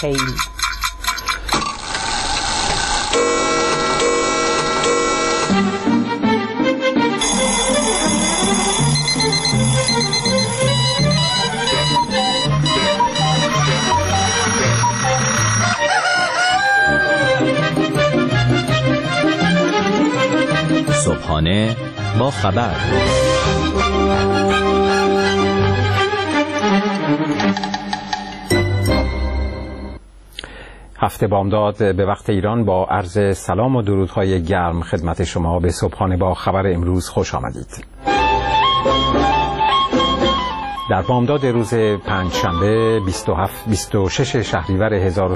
خیلی. صبحانه با خبر. هفته بامداد به وقت ایران با عرض سلام و درودهای گرم خدمت شما. به صبحانه با خبر امروز خوش آمدید. در بامداد روز پنجشنبه 26 شهریور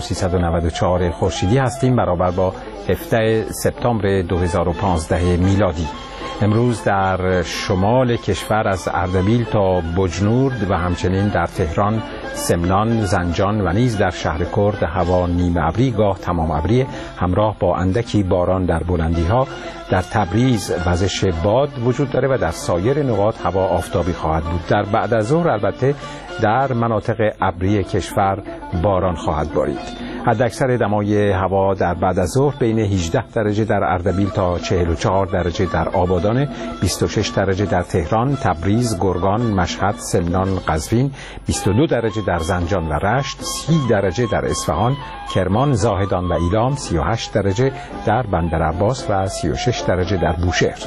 1394 خورشیدی هستیم، برابر با 17 سپتامبر 2015 میلادی. امروز در شمال کشور از اردبیل تا بجنورد و همچنین در تهران، سمنان، زنجان و نیز در شهر کرد هوا نیمه ابری گاه تمام ابری همراه با اندکی باران در بلندی‌ها. در تبریز وزش باد وجود داره و در سایر نقاط هوا آفتابی خواهد بود. در بعد از ظهر البته در مناطق ابری کشور باران خواهد بارید. حداکثر دمای هوا در بعد از ظهر بین 18 درجه در اردبیل تا 44 درجه در آبادان، 26 درجه در تهران، تبریز، گرگان، مشهد، سمنان، قزوین، 22 درجه در زنجان و رشت، 30 درجه در اصفهان، کرمان، زاهدان و ایلام، 38 درجه در بندرعباس و 36 درجه در بوشهر.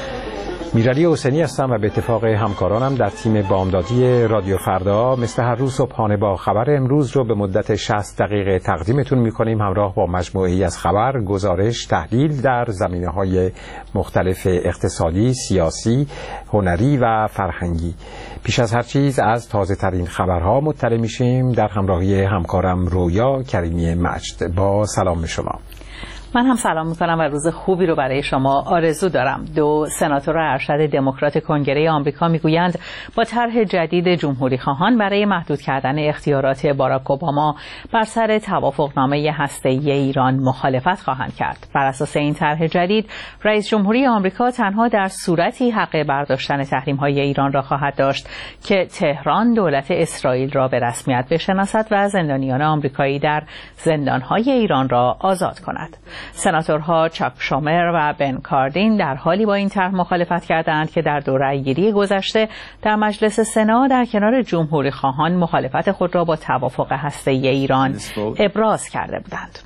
میرعلی حسینی هستم و به اتفاق همکارانم در تیم بامدادی رادیو فردا مثل هر روز صبحانه با خبر امروز رو به مدت 60 دقیقه تقدیمتون می‌کنیم، همراه با مجموعه‌ای از خبر، گزارش، تحلیل در زمینه‌های مختلف اقتصادی، سیاسی، هنری و فرهنگی. پیش از هر چیز از تازه‌ترین خبرها مطلع میشیم در همراهی همکارم رویا کریمی مجد. با سلام شما. من هم سلام میکنم و روز خوبی رو برای شما آرزو دارم. 2 سناتور ارشد دموکرات کنگره آمریکا میگویند با طرح جدید جمهوری خواهان برای محدود کردن اختیارات باراک اوباما بر سر توافقنامه هسته‌ای ایران مخالفت خواهند کرد. بر اساس این طرح جدید، رئیس جمهوری آمریکا تنها در صورتی حق برداشتن تحریم‌های ایران را خواهد داشت که تهران دولت اسرائیل را به رسمیت بشناسد و زندانیان آمریکایی در زندان‌های ایران را آزاد کند. سناتورها چاک شومر و بن کاردین در حالی با این طرح مخالفت کردند که در رأی‌گیری گذشته در مجلس سنا در کنار جمهوری خواهان مخالفت خود را با توافق هسته‌ای ایران ابراز کرده بودند.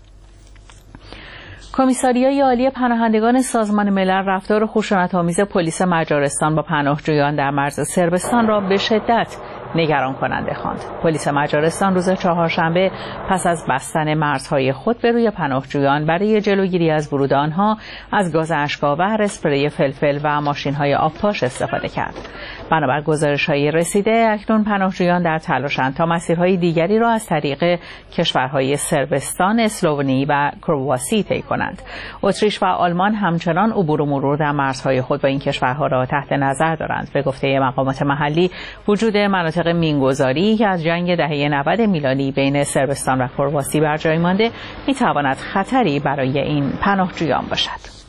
کمیساریای عالی پناهندگان سازمان ملل رفتار خشونت‌آمیز پلیس مجارستان با پناهجویان در مرز صربستان را به شدت نگران کننده خواند. پلیس مجارستان روز چهارشنبه پس از بستن مرزهای خود به روی پناهجویان برای جلوگیری از ورود آنها از گاز اشک‌آور، اسپری فلفل و ماشین‌های آبپاش استفاده کرد. بنابر گزارش‌های رسیده، اکنون پناهجویان در تلاشند تا مسیرهای دیگری را از طریق کشورهای صربستان، اسلوونی و کرواسی طی کنند. اتریش و آلمان همچنان عبور و مرور در مرزهای خود با این کشورها را تحت نظر دارند. به گفته مقامات محلی، وجود مناطق مینگذاری که از جنگ دهه 90 میلادی بین صربستان و کرواسی بر جای مانده میتواند خطری برای این پناهجویان باشد.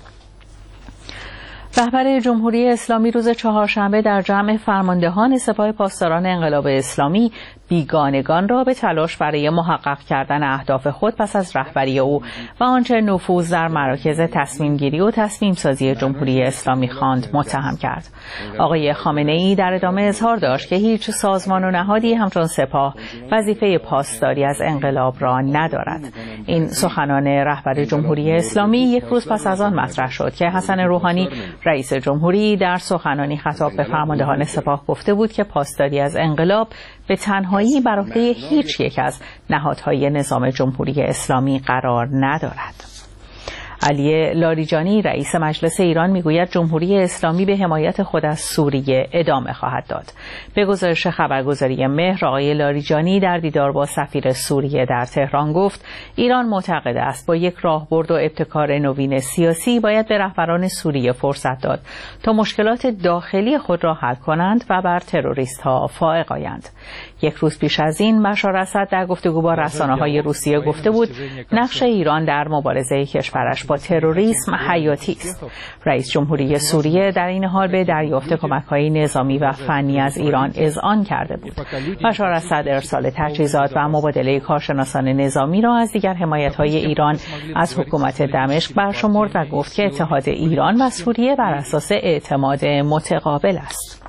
رهبر جمهوری اسلامی روز چهارشنبه در جمع فرماندهان سپاه پاسداران انقلاب اسلامی بیگانگان را به تلاش برای محقق کردن اهداف خود پس از رهبری او و آنچه نفوذ در مراکز تصمیم گیری و تصمیم سازی جمهوری اسلامی خواند متهم کرد. آقای خامنه‌ای در ادامه اظهار داشت که هیچ سازمان و نهادی همچون سپاه وظیفه پاسداری از انقلاب را ندارد. این سخنان رهبر جمهوری اسلامی یک روز پس از آن مطرح شد که حسن روحانی رئیس جمهوری در سخنانی خطاب به فرماندهان سپاه گفته بود که پاسداری از انقلاب به تنهایی بر عهده هیچ یک از نهادهای نظام جمهوری اسلامی قرار ندارد. علی لاریجانی رئیس مجلس ایران میگوید جمهوری اسلامی به حمایت خود از سوریه ادامه خواهد داد. به گزارش خبرگزاری مهر، آقای لاریجانی در دیدار با سفیر سوریه در تهران گفت ایران معتقد است با یک راهبرد و ابتکار نوین سیاسی باید به رهبران سوریه فرصت داد تا مشکلات داخلی خود را حل کنند و بر تروریست‌ها فائق آیند. یک روز پیش از این بشار اسد در گفتگو با رسانه‌های روسیه گفته بود نقش ایران در مبارزه کشورش با تروریسم حیاتی است. رئیس جمهوری سوریه در این حال به دریافت کمک‌های نظامی و فنی از ایران اذعان کرده بود. بشار اسد ارسال تجهیزات و مبادله کارشناسان نظامی را از دیگر حمایت‌های ایران از حکومت دمشق برشمرد و گفت که اتحاد ایران و سوریه بر اساس اعتماد متقابل است.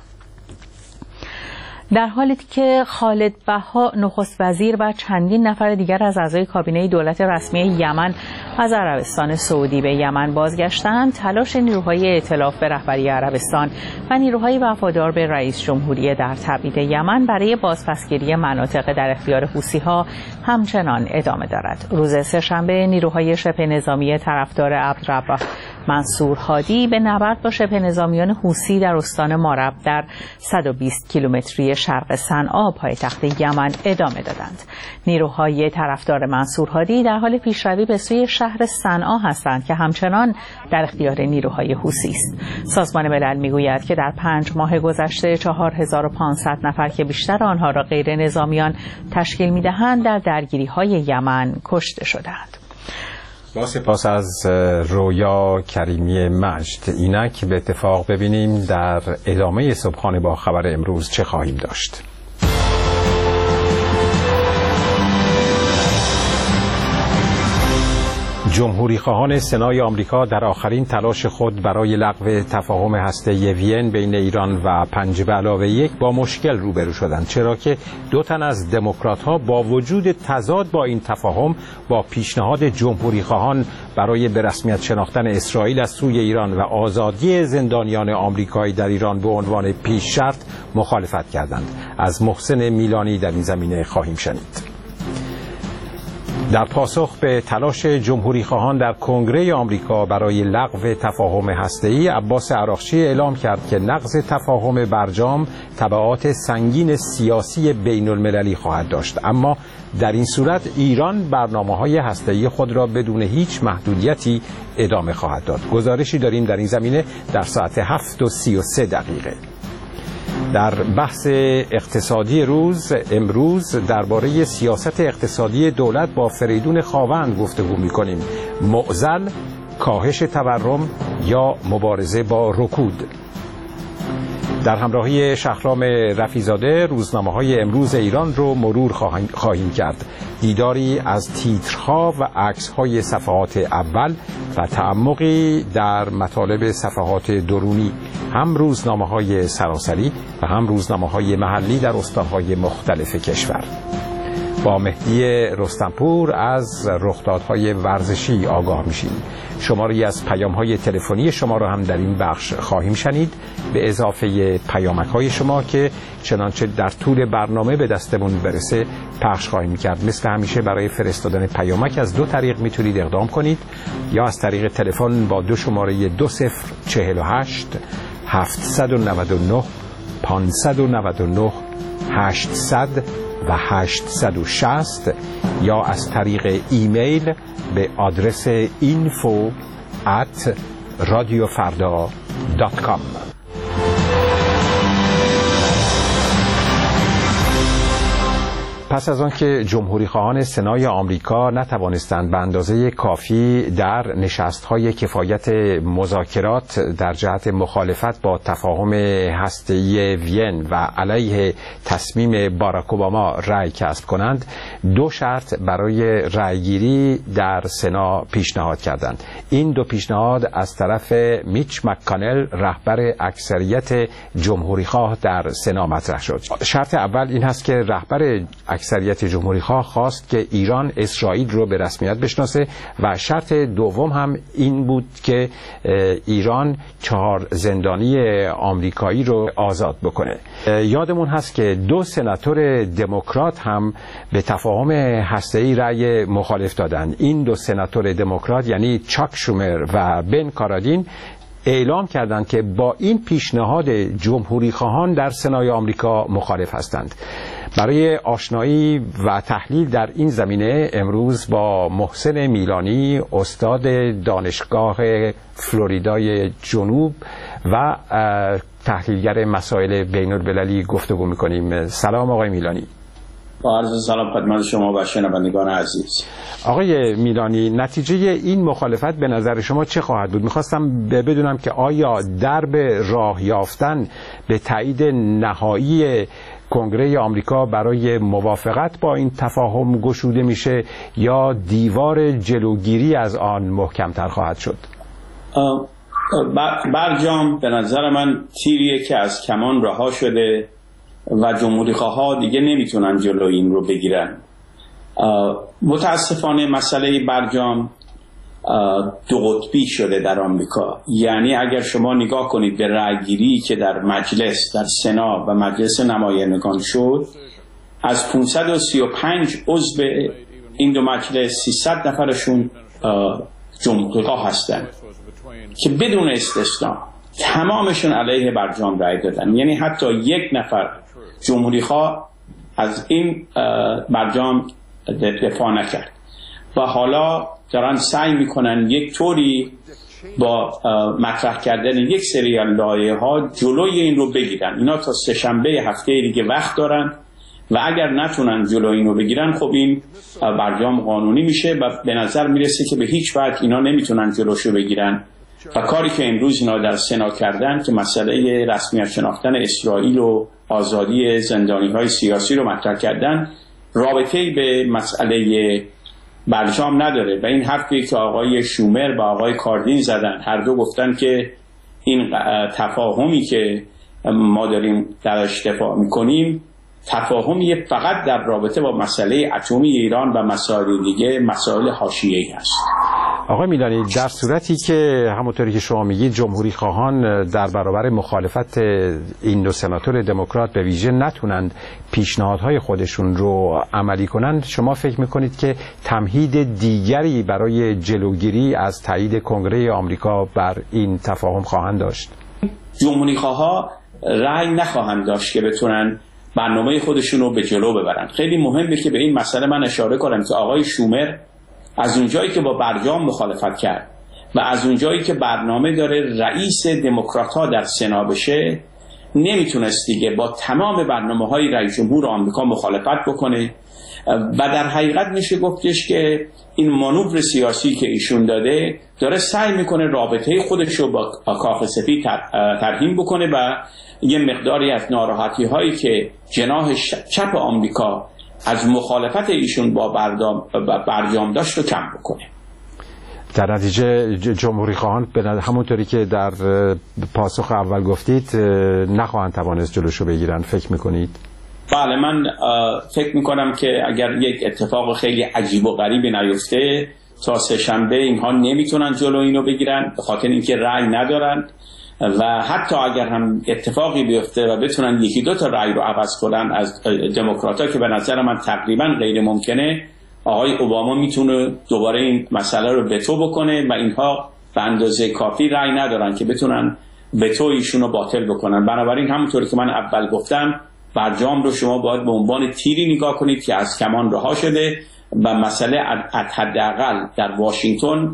در حالی که خالد بها نخست وزیر و چندین نفر دیگر از اعضای کابینه دولت رسمی یمن از عربستان سعودی به یمن بازگشتند، تلاش نیروهای ائتلاف به رهبری عربستان و نیروهای وفادار به رئیس جمهوری در تبعید یمن برای بازپسگیری مناطق در اختیار حوثی‌ها همچنان ادامه دارد. روز سه‌شنبه نیروهای شبه نظامی طرفدار عبدالرب منصور هادی به نبرد با شبه نظامیان حوثی در استان مارب در 120 کیلومتری شرق صنعا پایتخت یمن ادامه دادند. نیروهای طرفدار منصور هادی در حال پیشروی به سوی شهر صنعا هستند که همچنان در اختیار نیروهای حوثی است. سازمان ملل میگوید که در 5 ماه گذشته 4500 نفر که بیشتر آنها را غیر نظامیان تشکیل می‌دهند در درگیری‌های یمن کشته شدند. با سپاس از رویا کریمی مجد. اینک به اتفاق ببینیم در ادامه صبحانه با خبر امروز چه خواهیم داشت. جمهوری خواهان سنای آمریکا در آخرین تلاش خود برای لغو تفاهم هسته‌ای وین بین ایران و 5+1 با مشکل روبرو شدند، چرا که 2 تن از دموکرات‌ها با وجود تضاد با این تفاهم با پیشنهاد جمهوری خواهان برای به رسمیت شناختن اسرائیل از سوی ایران و آزادی زندانیان آمریکایی در ایران به عنوان پیش شرط مخالفت کردند. از محسن میلانی در این زمینه خواهیم شنید. در پاسخ به تلاش جمهوری خواهان در کنگره آمریکا برای لغو تفاهم هسته‌ای، عباس عراقچی اعلام کرد که نقض تفاهم برجام تبعات سنگین سیاسی بین المللی خواهد داشت، اما در این صورت ایران برنامه‌های هسته‌ای خود را بدون هیچ محدودیتی ادامه خواهد داد. گزارشی داریم در این زمینه در ساعت 7:33. در بحث اقتصادی روز امروز درباره سیاست اقتصادی دولت با فریدون خاوند گفتگو می‌کنیم. معضل، کاهش تورم یا مبارزه با رکود. در همراهی شهرام رفیزاده روزنامه‌های امروز ایران رو مرور خواهیم کرد. دیداری از تیترها و عکس‌های صفحات اول و تعمقی در مطالب صفحات درونی، هم روزنامه‌های سراسری و هم روزنامه‌های محلی در استان‌های مختلف کشور. با مهدی رستمپور از رخدادهای ورزشی آگاه میشیم. شماری از پیام‌های تلفنی شما را هم در این بخش خواهیم شنید، به اضافه پیامک‌های شما که چنانچه در طول برنامه به دستمون برسه پخش خواهیم کرد. مثل همیشه برای فرستادن پیامک از 2 طریق میتونید اقدام کنید، یا از طریق تلفن با 2 شماره 2048 799 599 800 و 860 یا از طریق ایمیل به آدرس info@radiofarda.com. پس از آن که جمهوری خواهان سنای آمریکا نتوانستند به اندازه کافی در نشست‌های کفایت مذاکرات در جهت مخالفت با تفاهم هسته‌ای وین و علیه تصمیم باراک اوباما رأی کسب کنند، 2 شرط برای رأیگیری در سنا پیشنهاد کردند. این 2 پیشنهاد از طرف میچ مک‌کانل، رهبر اکثریت جمهوری خواه در سنا مطرح شد. شرط اول این هست که رهبر اکثریت جمهوری خواه خواست که ایران اسرائیل رو به رسمیت بشناسه و شرط دوم هم این بود که ایران 4 زندانی آمریکایی رو آزاد بکنه. یادمون هست که 2 سناتور دموکرات هم به تفاهم هسته‌ای رأی مخالف دادن. این 2 سناتور دموکرات یعنی چاک شومر و بن کارادین اعلام کردند که با این پیشنهاد جمهوری خواهان در سنای آمریکا مخالف هستند. برای آشنایی و تحلیل در این زمینه امروز با محسن میلانی، استاد دانشگاه فلوریدای جنوب و تحلیلگر مسائل بین المللی گفتگو می‌کنیم. سلام آقای میلانی. با عرض سلام خدمت شما و شنوندگان عزیز. آقای میلانی، نتیجه این مخالفت به نظر شما چه خواهد بود؟ میخواستم بدونم که آیا درب راه یافتن به تایید نهایی کنگره آمریکا برای موافقت با این تفاهم گشوده میشه یا دیوار جلوگیری از آن محکمتر خواهد شد؟ برجام به نظر من تیریه که از کمان رها شده و جمهوری خواها دیگه نمیتونن جلو این رو بگیرن. متاسفانه مسئله برجام دو قطبی شده در آمریکا. یعنی اگر شما نگاه کنید به رأیگیری که در مجلس، در سنا و مجلس نمایندگان شد، از 535 عضو این دو مجلس 300 نفرشون جمهوری خواه هستن که بدون استثنا تمامشون علیه برجام رأی دادن. یعنی حتی یک نفر جمهوری خواه از این برجام دفاع نکرد و حالا دارن سعی میکنن یک طوری با مطرح کردن یک سری لایحه‌ها جلوی این رو بگیرن. اینا تا سه‌شنبه هفته دیگه وقت دارن و اگر نتونن جلوی این رو بگیرن خب این برجام قانونی میشه و به نظر میرسه که به هیچ وجه اینا نمیتونن جلوشو بگیرن و کاری که امروز اینا در سنا کردن که مسئله رسمیت شناختن اسرائیل و آزادی زندانی‌های سیاسی رو مطرح کردن رابطه‌ای به مسئله برجام نداره و این حرفی که آقای شومر و آقای کاردین زدن، هر دو گفتن که این تفاهمی که ما داریم درش دفاع میکنیم تفاهمی فقط در رابطه با مسئله اتمی ایران و مسائل دیگه مسائل حاشیه‌ای هست. آقای میلانی، در صورتی که همونطوری که شما میگید جمهوری خواهان در برابر مخالفت این دو سناتور دموکرات به ویژه نتونند پیشنهادهای خودشون رو عملی کنند، شما فکر میکنید که تمهید دیگری برای جلوگیری از تایید کنگره آمریکا بر این تفاهم خواهند داشت؟ جمهوری خواها رأی نخواهند داشت که بتونن برنامه خودشون رو به جلو ببرن. خیلی مهمه که به این مسئله من اشاره کنم که آقای شومر از اونجایی که با برجام مخالفت کرد و از اونجایی که برنامه داره رئیس دموکرات‌ها در سنا بشه نمیتونست دیگه با تمام برنامه‌های رئیس جمهور آمریکا مخالفت بکنه و در حقیقت میشه گفتش که این مانور سیاسی که ایشون داره سعی میکنه رابطه خودش رو با کاخ سفید ترحیم بکنه و یه مقداری از ناراحتی هایی که جناح چپ آمریکا از مخالفت ایشون با برجام داشت رو کم بکنه. در نتیجه جمهوری خواهان همونطوری که در پاسخ اول گفتید نخواهند توانست جلوشو بگیرن، فکر میکنید؟ بله، من فکر میکنم که اگر یک اتفاق خیلی عجیب و غریبی نیفته تا سه‌شنبه اینها نمیتونن جلو اینو بگیرن به خاطر اینکه رأی ندارن و حتی اگر هم اتفاقی بیفته و بتونن یکی دو تا رأی رو عوض کنن از دموکرات‌ها که به نظر من تقریبا غیر ممکنه، آقای اوباما میتونه دوباره این مسئله رو وتو بکنه و اینها به اندازه کافی رأی ندارن که بتونن وتو ایشون رو باطل بکنن. بنابراین همونطوری که من اول گفتم برجام رو شما باید به عنوان تیری نگاه کنید که از کمان رها شده و مسئله حداقل در واشنگتن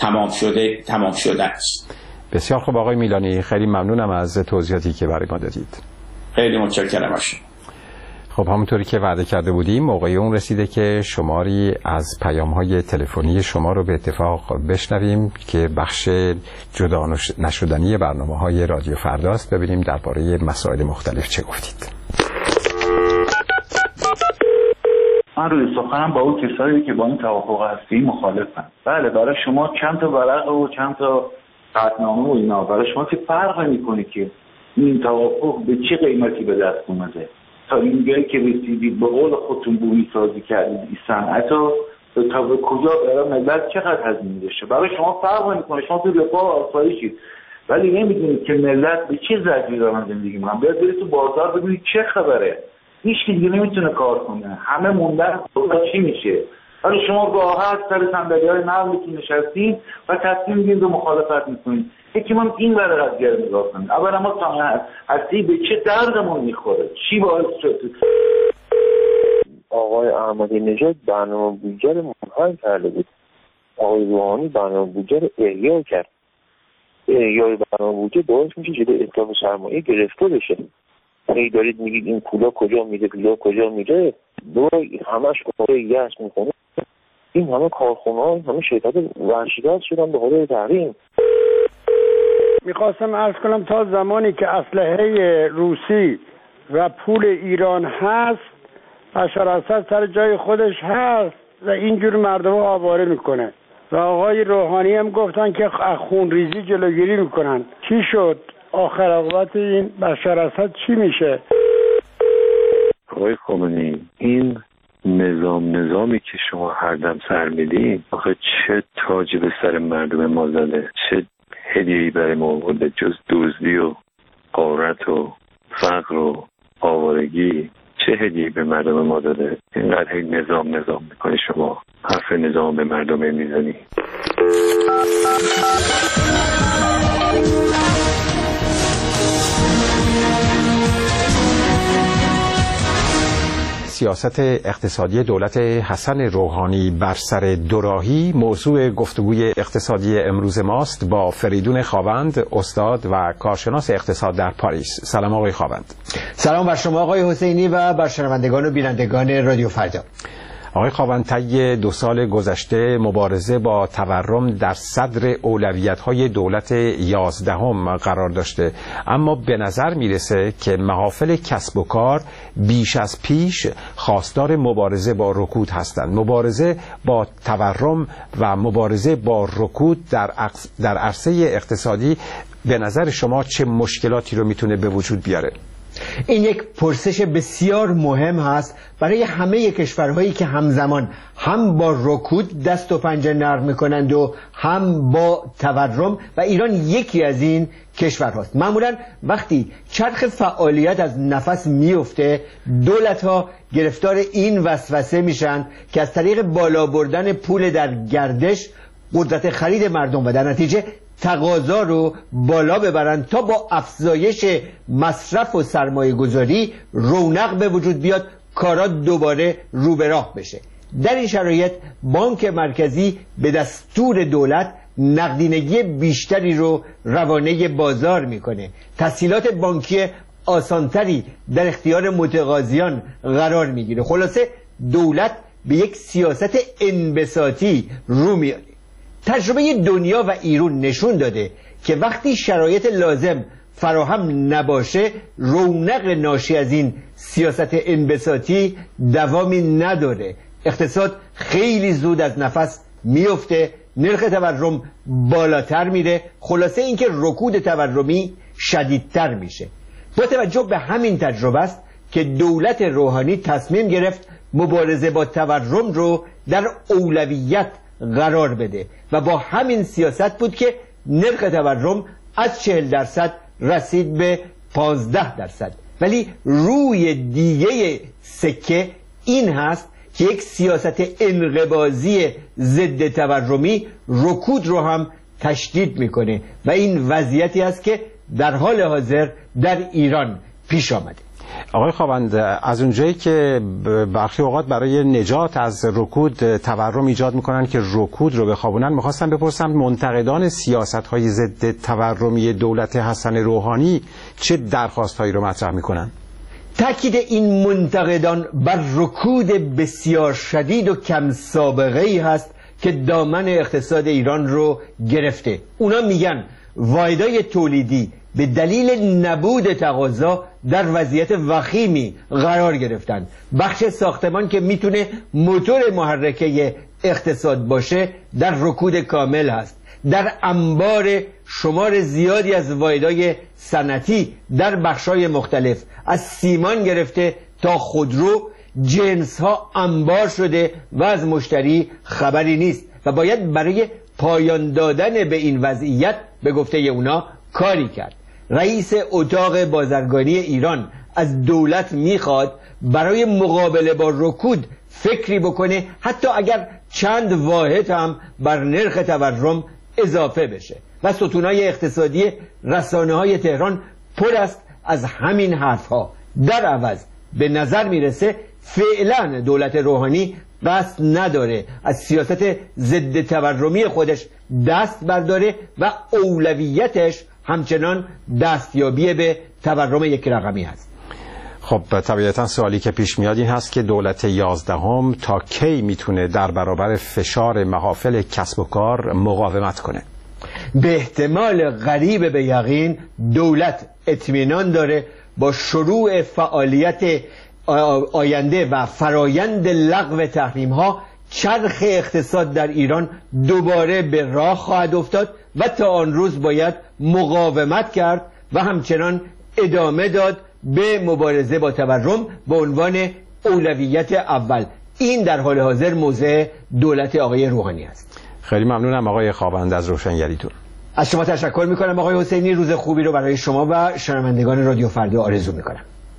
تمام شده است. بسیار خوب آقای میلانی، خیلی ممنونم از توضیحاتی که برای ما دادید. خیلی متشکرم. خب همونطوری که وعده کرده بودیم موقع اون رسیده که شماری از پیام‌های تلفنی شما رو به اتفاق بشنویم که بخش جدا نشدنی برنامه‌های رادیو فرداست. ببینیم درباره مسائل مختلف چه گفتید. من روی سخنم با اون کسایی که با این توافق هستی مخالفم. بله، برای شما چند تا ورق و چند تا قطعنامه و اینا برای شما که فرق نمی‌کنه که این توافق به چه قیمتی به دست اومده. تا اینجایی که رسیدید به قول خودتون بومی سازی کردید این صنعت رو تا به کجا برای ملت چقدر هزینه داشته. برای شما فرق نمی‌کنه، شما تو رفاه آسایشید ولی نمی‌دونید که ملت به چه زجری دارن زندگی می‌کنن. بیاید برید تو بازار ببینید چه خبره. هیچ کی دیگه نمیتونه کار کنه، همه موندن چی میشه. ولی شما راحت سر صندلی‌های نرمتون نشستین و تصمیم می‌گیرید به مخالفت می‌کنید. یکی من این ور قضیه رو نگاه کنید. اولا ما هستی به چه دردمون می‌خوره؟ چی باعث شد آقای احمدی نژاد برنامه بودجه رو منحل کرده بود. آقای روحانی برنامه بودجه رو احیا کرد. احیای برنامه بودجه باعث میشه جلوی اتلاف سرمایه گرفته بشه. هی دارید میگید این پولا کجا میره، پولا کجا میره، همش کاره یأس میکنه. این همه کارخونه‌ها، همه شرکت ورشکست شدن به خاطر تحریم. میخواستم عرض کنم تا زمانی که اسلحه روسی و پول ایران هست، بشار اسد سر جای خودش هست و اینجور مردم آواره میکنه و آقای روحانی هم گفتن که خونریزی جلوگیری میکنن. چی شد؟ آخر عاقبت این بشار اسد چی میشه؟ آقای خامنه‌ای، این نظامی که شما هر دم سر میدین، آخه چه تاجی به سر مردم ما زده، چه هدیه‌ای برای ما آورده جز دزدی و غارت و فقر و آوارگی؟ چه هدیه‌ای به مردم ما داده؟ اینقدر هی نظام میکنی شما، حرف نظام به مردم میزنی. سیاست اقتصادی دولت حسن روحانی بر سر دوراهی موضوع گفتگوی اقتصادی امروز ماست با فریدون خاوند، استاد و کارشناس اقتصاد در پاریس. سلام آقای خاوند. سلام بر شما آقای حسینی و بر شنوندگان و بینندگان رادیو فردا. آقای خاوند، طی 2 سال گذشته مبارزه با تورم در صدر اولویت‌های دولت 11 قرار داشته، اما به نظر میرسه که محافل کسب و کار بیش از پیش خواستار مبارزه با رکود هستند. مبارزه با تورم و مبارزه با رکود در عرصه اقتصادی به نظر شما چه مشکلاتی رو میتونه به وجود بیاره؟ این یک پرسش بسیار مهم هست برای همه کشورهایی که همزمان هم با رکود دست و پنجه نرم میکنند و هم با تورم، و ایران یکی از این کشورهاست. معمولا وقتی چرخ فعالیت از نفس میفته، دولت‌ها گرفتار این وسوسه میشن که از طریق بالا بردن پول در گردش قدرت خرید مردم و در نتیجه تقاضا رو بالا ببرن تا با افزایش مصرف و سرمایه گذاری رونق به وجود بیاد، کارا دوباره رو به راه بشه. در این شرایط بانک مرکزی به دستور دولت نقدینگی بیشتری رو روانه بازار میکنه، تسهیلات بانکی آسانتری در اختیار متقاضیان قرار میگیره. خلاصه دولت به یک سیاست انبساطی رو میاره. تجربه دنیا و ایران نشون داده که وقتی شرایط لازم فراهم نباشه، رونق ناشی از این سیاست انبساطی دوامی نداره. اقتصاد خیلی زود از نفس میفته، نرخ تورم بالاتر میره، خلاصه اینکه رکود تورمی شدیدتر میشه. با توجه به همین تجربه است که دولت روحانی تصمیم گرفت مبارزه با تورم رو در اولویت قرار بده و با همین سیاست بود که نرخ تورم از 40% رسید به 15%. ولی روی دیگه سکه این هست که یک سیاست انقباضی ضد تورمی رکود رو هم تشدید میکنه و این وضعیتی است که در حال حاضر در ایران پیش آمده. آقای خاوند، از اونجایی که برخی اوقات برای نجات از رکود تورم ایجاد میکنن که رکود رو بخوابونن، میخواستم بپرسم منتقدان سیاست‌های ضد تورمی دولت حسن روحانی چه درخواست‌هایی رو مطرح میکنن؟ تأکید این منتقدان بر رکود بسیار شدید و کم سابقه‌ای هست که دامن اقتصاد ایران رو گرفته. اونا میگن واحدهای تولیدی به دلیل نبود تقاضا در وضعیت وخیمی قرار گرفتند. بخش ساختمان که میتونه موتور محرکه اقتصاد باشه در رکود کامل هست. در انبار شمار زیادی از واحدهای صنعتی در بخش‌های مختلف از سیمان گرفته تا خودرو، جنس ها انبار شده و از مشتری خبری نیست و باید برای پایان دادن به این وضعیت به گفته اونا کاری کرد. رئیس اتاق بازرگانی ایران از دولت میخواد برای مقابله با رکود فکری بکنه، حتی اگر چند واحد هم بر نرخ تورم اضافه بشه. و ستونهای اقتصادی رسانه‌های تهران پر است از همین حرفها. در عوض به نظر میرسه فعلا دولت روحانی قصد نداره از سیاست ضد تورمی خودش دست برداره و اولویتش همچنان دستیابی به تورم یک رقمی هست. خب طبیعتا سوالی که پیش میاد این هست که دولت 11 تا کی میتونه در برابر فشار محافل کسب و کار مقاومت کنه؟ به احتمال قریب به یقین دولت اطمینان داره با شروع فعالیت آینده و فرایند لغو تحریم ها چرخ اقتصاد در ایران دوباره به راه خواهد افتاد و تا آن روز باید مقاومت کرد و همچنان ادامه داد به مبارزه با تورم به عنوان اولویت اول. این در حال حاضر موضع دولت آقای روحانی است. خیلی ممنونم آقای خاوند از روشنگریتون. از شما تشکر میکنم آقای حسینی. روز خوبی رو برای شما و شنوندگان رادیو فردا آرزو میکنم.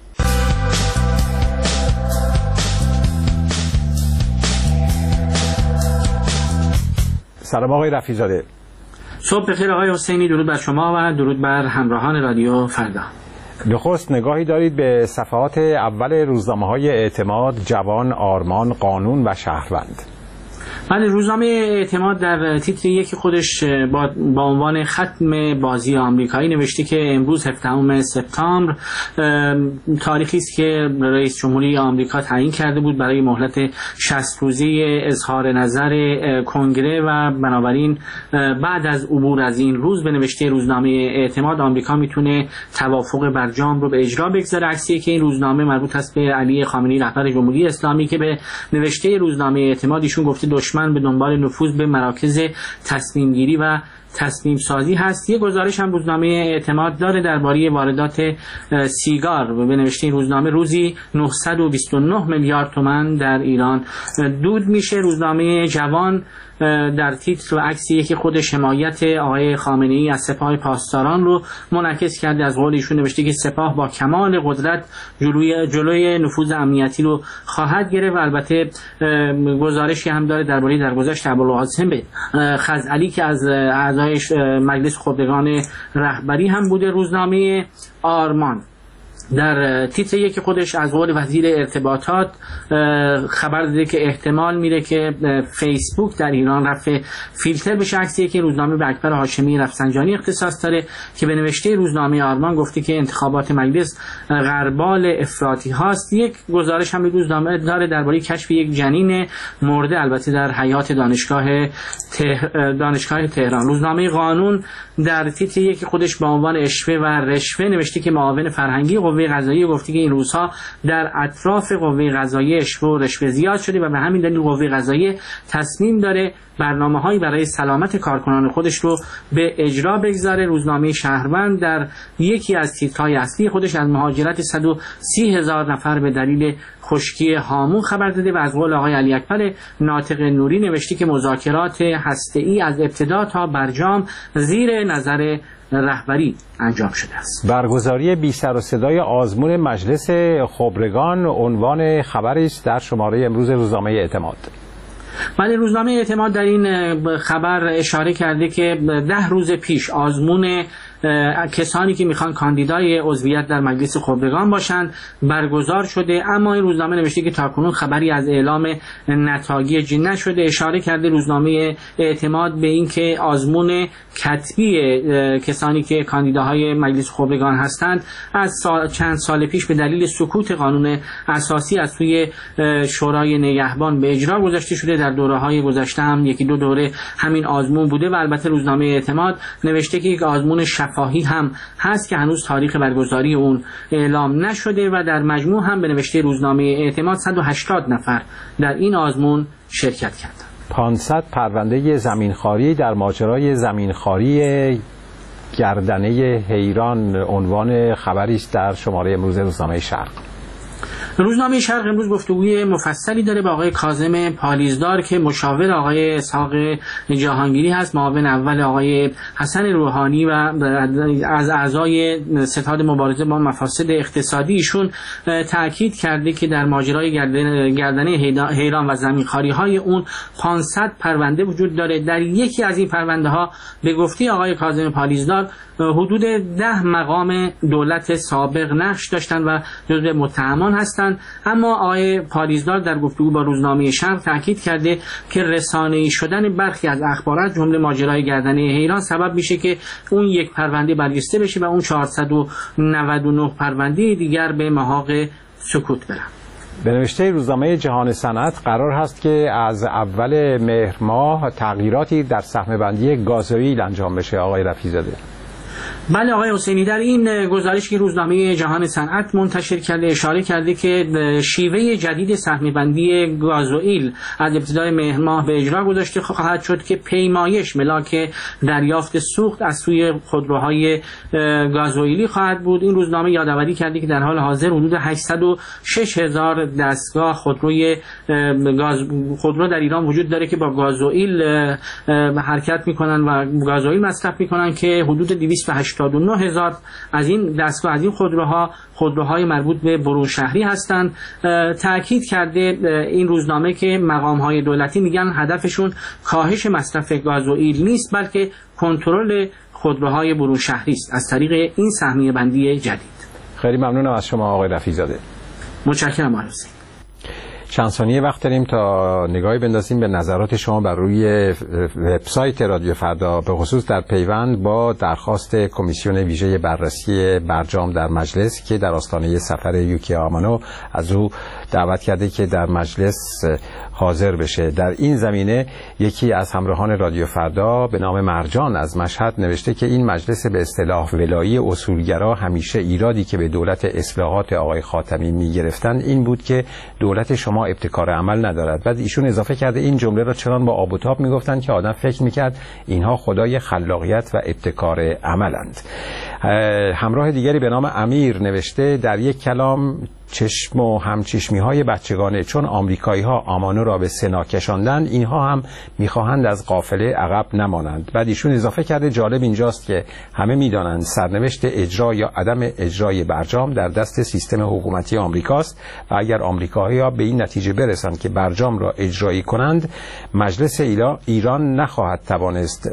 سلام آقای رفیع‌زاده. صبح بخیر آقای حسینی، درود بر شما و درود بر همراهان رادیو فردا. نخست نگاهی دارید به صفحات اول روزنامه‌های اعتماد، جوان، آرمان، قانون و شهروند. بله، روزنامه اعتماد در تیتر یک خودش با عنوان ختم بازی آمریکایی نوشته که امروز 17 سپتامبر تاریخی است که رئیس جمهوری آمریکا تعیین کرده بود برای مهلت 60 روزه اظهار نظر کنگره و بنابراین بعد از عبور از این روز به نوشته روزنامه اعتماد آمریکا میتونه توافق برجام رو به اجرا بگذاره. عکسی که این روزنامه مربوط است به علی خامنه‌ای رهبر جمهوری اسلامی که به نوشته روزنامه اعتماد ایشون گفته دشمن به دنبال نفوذ به مراکز تصمیم گیری و تصمیم سازی هست. یه گزارش هم روزنامه اعتماد داره درباره واردات سیگار. به نوشته این روزنامه روزی 929 میلیارد تومان در ایران دود میشه. روزنامه جوان در تیتر و عکسی که خودش حمایت آقای خامنه‌ای از سپاه پاسداران رو منعکس کرده. از قول ایشون نوشته که سپاه با کمال قدرت جلوی نفوذ امنیتی رو خواهد گرفت. و البته گزارشی هم داره درباره درگذشت ابوالقاسم خزعلی که از اعضای مجلس خبرگان رهبری هم بوده. روزنامه آرمان در تیتر یک خودش از قول وزیر ارتباطات خبر داده که احتمال میره که فیسبوک در ایران رفع فیلتر بشه. عکسی که روزنامه به اکبر هاشمی رفسنجانی اختصاص داره که به نوشته روزنامه آرمان گفته که انتخابات مجلس غربال افراطی هاست. یک گزارش هم روزنامه داره درباره کشف یک جنین مرده البته در حیات دانشگاه تهران. روزنامه قانون در تیتر یک خودش با عنوان اشوه و رشوه نوشته که معاون فرهنگی قوه قضاییه گفته که این روزها در اطراف قوه قضاییه اشوه و رشوه زیاد شده و به همین دلیل قوه قضاییه تصمیم داره برنامه‌هایی برای سلامت کارکنان خودش رو به اجرا بگذاره. روزنامه شهروند در یکی از تیترهای اصلی خودش از مهاجرت 130,000 نفر به دلیل خشکی هامون خبر داده و از قول آقای علی اکبر ناطق نوری نوشته که مذاکرات هسته‌ای از ابتدا تا برجام زیر نظر رهبری انجام شده است. برگزاری بی سر و صدای آزمون مجلس خبرگان عنوان خبری است در شماره امروز روزنامه اعتماد. بله، روزنامه اعتماد در این خبر اشاره کرده که 10 روز پیش آزمون کسانی که میخوان کاندیدای عضویت در مجلس خبرگان باشند برگزار شده، اما این روزنامه نوشته که تاکنون خبری از اعلام نتایج نشده. اشاره کرده روزنامه اعتماد به این که آزمون کتبی کسانی که کاندیداهای مجلس خبرگان هستند از چند سال پیش به دلیل سکوت قانون اساسی از سوی شورای نگهبان به اجرا گذاشته شده. در دوره‌های گذشته هم یکی دو دوره همین آزمون بوده و البته روزنامه اعتماد نوشته که یک آزمون شفاهی هم هست که هنوز تاریخ برگزاری اون اعلام نشده و در مجموع هم به نوشته روزنامه اعتماد 180 نفر در این آزمون شرکت کردند. 500 پرونده زمینخواری در ماجرای زمینخواری گردنه حیران عنوان خبری است در شماره امروز روزنامه شرق. روزنامه شرق امروز گفتگوی مفصلی داره با آقای کاظم پالیزدار که مشاور آقای اسحاق جهانگیری هست، معاون اول آقای حسن روحانی و از اعضای ستاد مبارزه با مفاسد اقتصادی. ایشون تاکید کرده که در ماجرای گردنه حیران و زمینخواری های اون 500 پرونده وجود داره. در یکی از این پرونده ها به گفته آقای کاظم پالیزدار حدود 10 مقام دولت سابق نقش داشتن و جزو متهمان هستند هستند. اما آقای پاریزدار در گفتگو با روزنامه شرق تاکید کرده که رسانه‌ای شدن برخی از اخبارات جمله ماجرای گردنه حیران سبب میشه که اون یک پرونده برجسته بشه و اون 499 پرونده دیگر به محاق سکوت برن. به نوشته روزنامه جهان صنعت قرار هست که از اول مهر ماه تغییراتی در سهم بندی گازوئیل انجام بشه. آقای رفیع‌زاده. بله آقای حسینی، در این گزارش که روزنامه جهان صنعت منتشر کرده اشاره کرده که شیوه جدید سهم بندی گازوئیل از ابتدای مهر ماه به اجرا گذاشته خواهد شد که پیمایش ملاک دریافت سوخت از سوی خودروهای گازوئیلی خواهد بود. این روزنامه یادآوری کرده که در حال حاضر حدود 806,000 دستگاه خودرو در ایران وجود داره که با گازوئیل حرکت میکنن و گازوئیل مصرف میکنن که حدود 289,000 از این دستگاه، از این خودروهای مربوط به برون شهری هستند. تأکید کرده این روزنامه که مقام‌های دولتی میگن هدفشون کاهش مصرف گازوئیل نیست بلکه کنترل خودروهای برون شهری است از طریق این سهمیه بندی جدید. خیلی ممنونم از شما آقای رفیع‌زاده. متشکرم آقای حسینی. چند ثانیه وقت داریم تا نگاهی بندازیم به نظرات شما بر روی وبسایت رادیو فردا، به خصوص در پیوند با درخواست کمیسیون ویژه بررسی برجام در مجلس که در آستانه سفر یوکی آمانو از او دعوت کرده که در مجلس حاضر بشه. در این زمینه یکی از همراهان رادیو فردا به نام مرجان از مشهد نوشته که این مجلس به اصطلاح ولایی اصولگرا همیشه ایرادی که به دولت اصلاحات آقای خاتمی میگرفتن این بود که دولت شما ابتکار عمل ندارد. بعد ایشون اضافه کرده این جمله را چنان با آب و تاب میگفتن که آدم فکر میکرد اینها خدای خلاقیت و ابتکار عملند. همراه دیگری به نام امیر نوشته در یک کلام چشم و همچشمی های بچگانه، چون آمریکایی ها آمانو را به سنا کشاندن اینها هم میخواهند از قافله عقب نمانند. بعد ایشون اضافه کرده جالب اینجاست که همه میدانند سرنوشت اجرا یا عدم اجرای برجام در دست سیستم حکومتی آمریکاست و اگر آمریکایی ها به این نتیجه برسند که برجام را اجرایی کنند مجلس ایران نخواهد توانست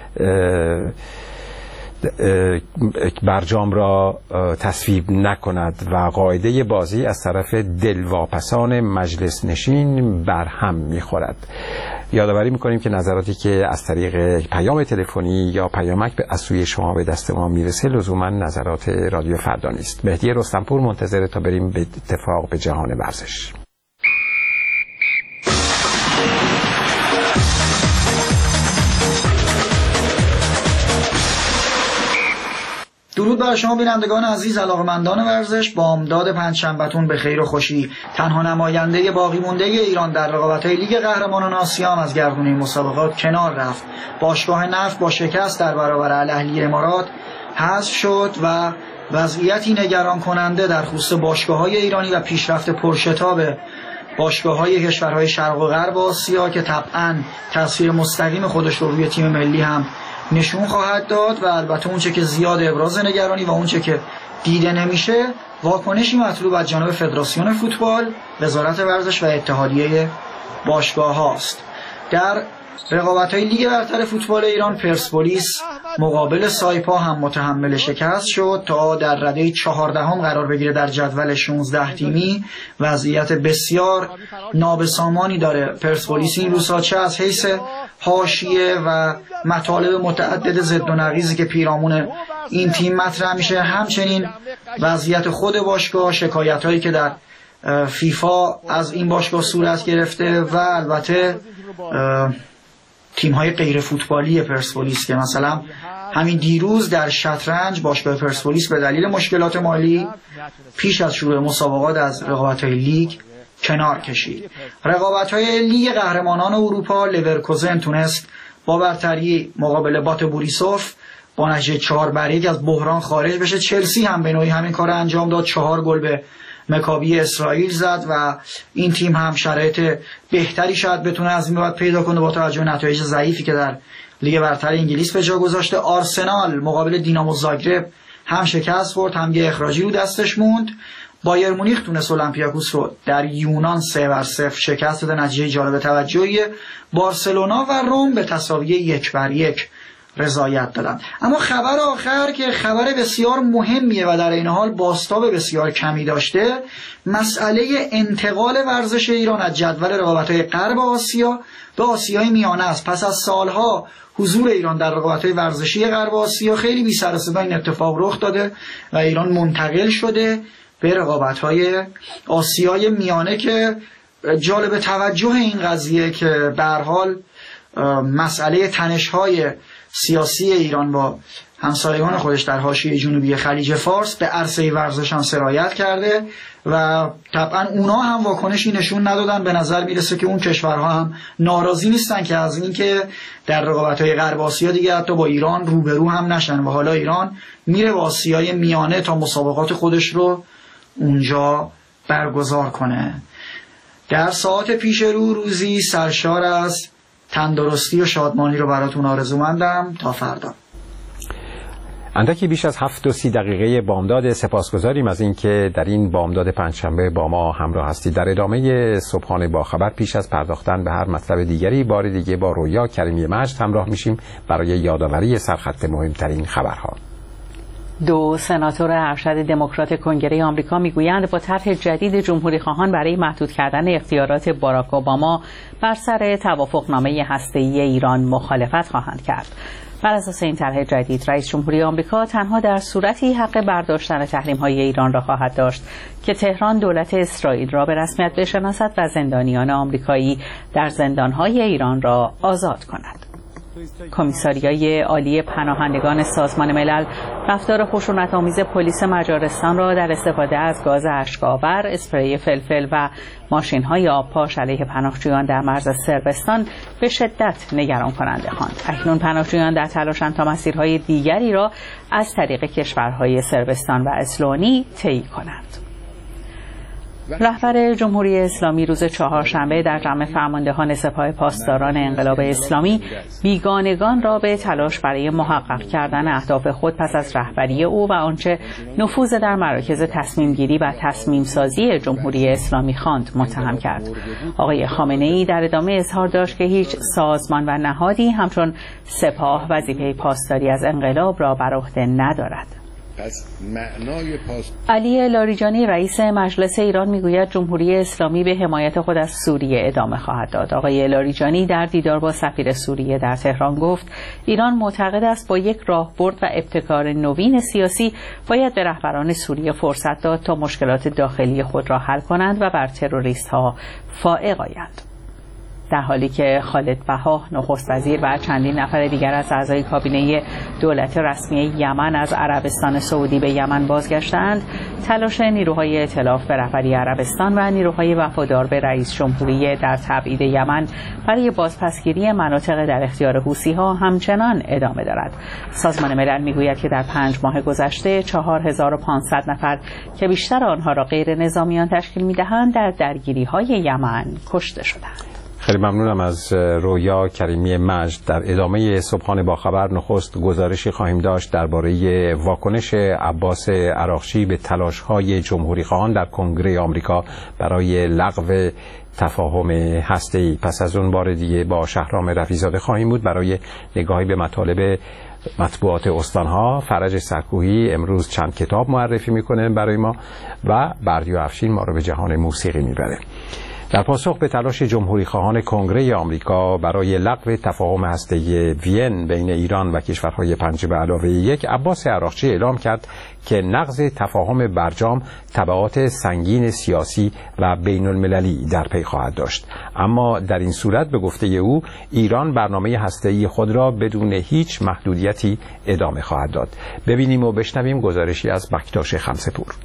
برجام را تصویب نکند و قاعده بازی از طرف دلواپسان مجلس نشین برهم میخورد. یادآوری میکنیم که نظراتی که از طریق پیام تلفنی یا پیامک از سوی شما به دست ما میرسه لزوما نظرات رادیو فردا نیست. مهدی رستمپور منتظر تا بریم به اتفاق به جهان ورزش. درود بر شما بینندگان عزیز، علاقه‌مندان ورزش. بامداد پنجشنبه‌تون به خیر و خوشی. تنها نماینده باقی مونده ایران در رقابت‌های لیگ قهرمانان آسیا هم از گردونه مسابقات کنار رفت. باشگاه نفت با شکست در برابر الاهلی امارات حذف شد و وضعیتی نگران کننده در خصوص باشگاه‌های ایرانی و پیشرفت پرشتاب باشگاه‌های کشورهای شرق و غرب آسیا که طبعاً تاثیر مستقیم خودش رو روی تیم ملی هم نشون خواهد داد و البته اونچه که زیاد ابراز نگرانی و اونچه که دیده نمیشه واکنشی مطلوب از جانب فدراسیون فوتبال، وزارت ورزش و اتحادیه باشگاه هاست. در رقابت‌های لیگ برتر فوتبال ایران پرسپولیس مقابل سایپا هم متحمل شکست شد تا در رده 14 قرار بگیره در جدول 16 تیمی. وضعیت بسیار نابسامانی داره پرسپولیس این روزها، چه از حیث حاشیه و مطالب متعدد ضد و نقیضی که پیرامون این تیم مطرح میشه، همچنین وضعیت خود باشگاه، شکایت‌هایی که در فیفا از این باشگاه صورت گرفته و البته تیم‌های غیر فوتبالی پرسپولیس که مثلا همین دیروز در شطرنج باشگاه پرسپولیس به دلیل مشکلات مالی پیش از شروع مسابقات از رقابت‌های لیگ کنار کشید. رقابت‌های لیگ قهرمانان اروپا لورکوزن تونست با برتری مقابل بات بوریسوف با نتیجه 4-1 از بحران خارج بشه. چلسی هم به نوعی همین کار انجام داد، 4 گل به مکابی اسرائیل زد و این تیم هم شرایط بهتری شاید بتونه از این بعد پیدا کنه با توجه به نتایج ضعیفی که در لیگ برتر انگلیس به جا گذاشته. آرسنال مقابل دینامو زاگرب هم شکست خورد، هم یه اخراجی رو دستش موند. بایر مونیخ تونست اولمپیاکوس رو در یونان 3-0 شکست بده، نتیجه جالب توجهیه. بارسلونا و روم به تساوی 1-1 رضایت دادن. اما خبر آخر که خبر بسیار مهمیه و در این حال بازتاب بسیار کمی داشته، مسئله انتقال ورزش ایران از جدول رقابت‌های غرب آسیا به آسیای میانه است. پس از سالها حضور ایران در رقابت‌های ورزشی غرب آسیا خیلی بی سر و صدا این اتفاق رخ داده و ایران منتقل شده به رقابت‌های آسیای میانه که جالب توجه این قضیه که به هر حال مسئله تنش‌های سیاسی ایران با همسایگان خودش در حاشیه جنوبی خلیج فارس به عرصه ورزش هم سرایت کرده و طبعا اونا هم واکنشی نشون ندادن. به نظر میرسه که اون کشورها هم ناراضی نیستن که از این که در رقابت‌های غرب آسیا دیگه حتی با ایران روبرو هم نشن و حالا ایران میره با آسیای میانه تا مسابقات خودش رو اونجا برگزار کنه. در ساعت پیش روزی سرشار از تندرستی و شادمانی رو براتون آرزومندم. تا فردا. اندکی بیش از 7:30 دقیقه بامداد. سپاسگزاریم از اینکه در این بامداد پنجشنبه با ما همراه هستید. در ادامه صبحانه با خبر پیش از پرداختن به هر مطلب دیگری بار دیگه با رویا کریمی مجد همراه میشیم برای یادآوری سرخط مهمترین خبرها. 2 سناتور ارشد دموکرات کنگره آمریکا میگویند با طرح جدید جمهوری‌خواهان برای محدود کردن اختیارات باراک اوباما بر سر توافقنامه هسته‌ای ایران مخالفت خواهند کرد. بر اساس این طرح جدید رئیس جمهوری آمریکا تنها در صورتی حق برداشتن تحریم‌های ایران را خواهد داشت که تهران دولت اسرائیل را به رسمیت بشناسد و زندانیان آمریکایی در زندان‌های ایران را آزاد کند. کمیساریای عالی پناهندگان سازمان ملل رفتار خشونت‌آمیز پلیس مجارستان را در استفاده از گاز اشک‌آور، اسپری فلفل و ماشین‌های آبپاش علیه پناهجویان در مرز صربستان به شدت نگران کننده خواند. اکنون پناهجویان در تلاشند تا مسیرهای دیگری را از طریق کشورهای صربستان و اسلوانی طی کنند. رهبر جمهوری اسلامی روز چهارشنبه در جمع فرماندهان سپاه پاسداران انقلاب اسلامی بیگانگان را به تلاش برای محقق کردن اهداف خود پس از رهبری او و آنچه نفوذ در مراکز تصمیم گیری و تصمیم سازی جمهوری اسلامی خواند متهم کرد. آقای خامنه‌ای در ادامه اظهار داشت که هیچ سازمان و نهادی همچون سپاه وظیفه پاسداری از انقلاب را بر عهده ندارد. علی لاریجانی رئیس مجلس ایران میگوید جمهوری اسلامی به حمایت خود از سوریه ادامه خواهد داد. آقای لاریجانی در دیدار با سفیر سوریه در تهران گفت ایران معتقد است با یک راهبرد و ابتکار نوین سیاسی باید به رهبران سوریه فرصت داد تا مشکلات داخلی خود را حل کنند و بر تروریست ها فائق آیند. در حالی که خالد بها نخست وزیر و چندین نفر دیگر از اعضای کابینه دولت رسمی یمن از عربستان سعودی به یمن بازگشتند، تلاش نیروهای ائتلاف به رهبری عربستان و نیروهای وفادار به رئیس جمهوری در تبعید یمن برای بازپسگیری مناطق در اختیار حوثی‌ها همچنان ادامه دارد. سازمان ملل میگوید که در 5 ماه گذشته 4500 نفر که بیشتر آنها را غیر نظامیان تشکیل می‌دهند در درگیری‌های یمن کشته شدند. خیلی ممنونم از رویا کریمی مجد. در ادامه صبحانه با خبر نخست گزارشی خواهیم داشت درباره واکنش عباس عراقچی به تلاش‌های جمهوری‌خواهان در کنگره آمریکا برای لغو تفاهم هسته‌ای. پس از اون بار دیگه با شهرام رفیع‌زاده خواهیم بود برای نگاهی به مطالب مطبوعات استانها. فرج سرکوهی امروز چند کتاب معرفی میکنه برای ما و بردیا افشین ما رو به جهان موسیقی میبره. در پاسخ به تلاش جمهوری‌خواهان کنگره آمریکا برای لغو تفاهم هسته‌ای وین بین ایران و کشورهای 5+1، عباس عراقچی اعلام کرد که نقض تفاهم برجام تبعات سنگین سیاسی و بین المللی در پی خواهد داشت. اما در این صورت به گفته او ایران برنامه هسته‌ای خود را بدون هیچ محدودیتی ادامه خواهد داد. ببینیم و بشنویم گزارشی از بکتاش خمسه‌پور.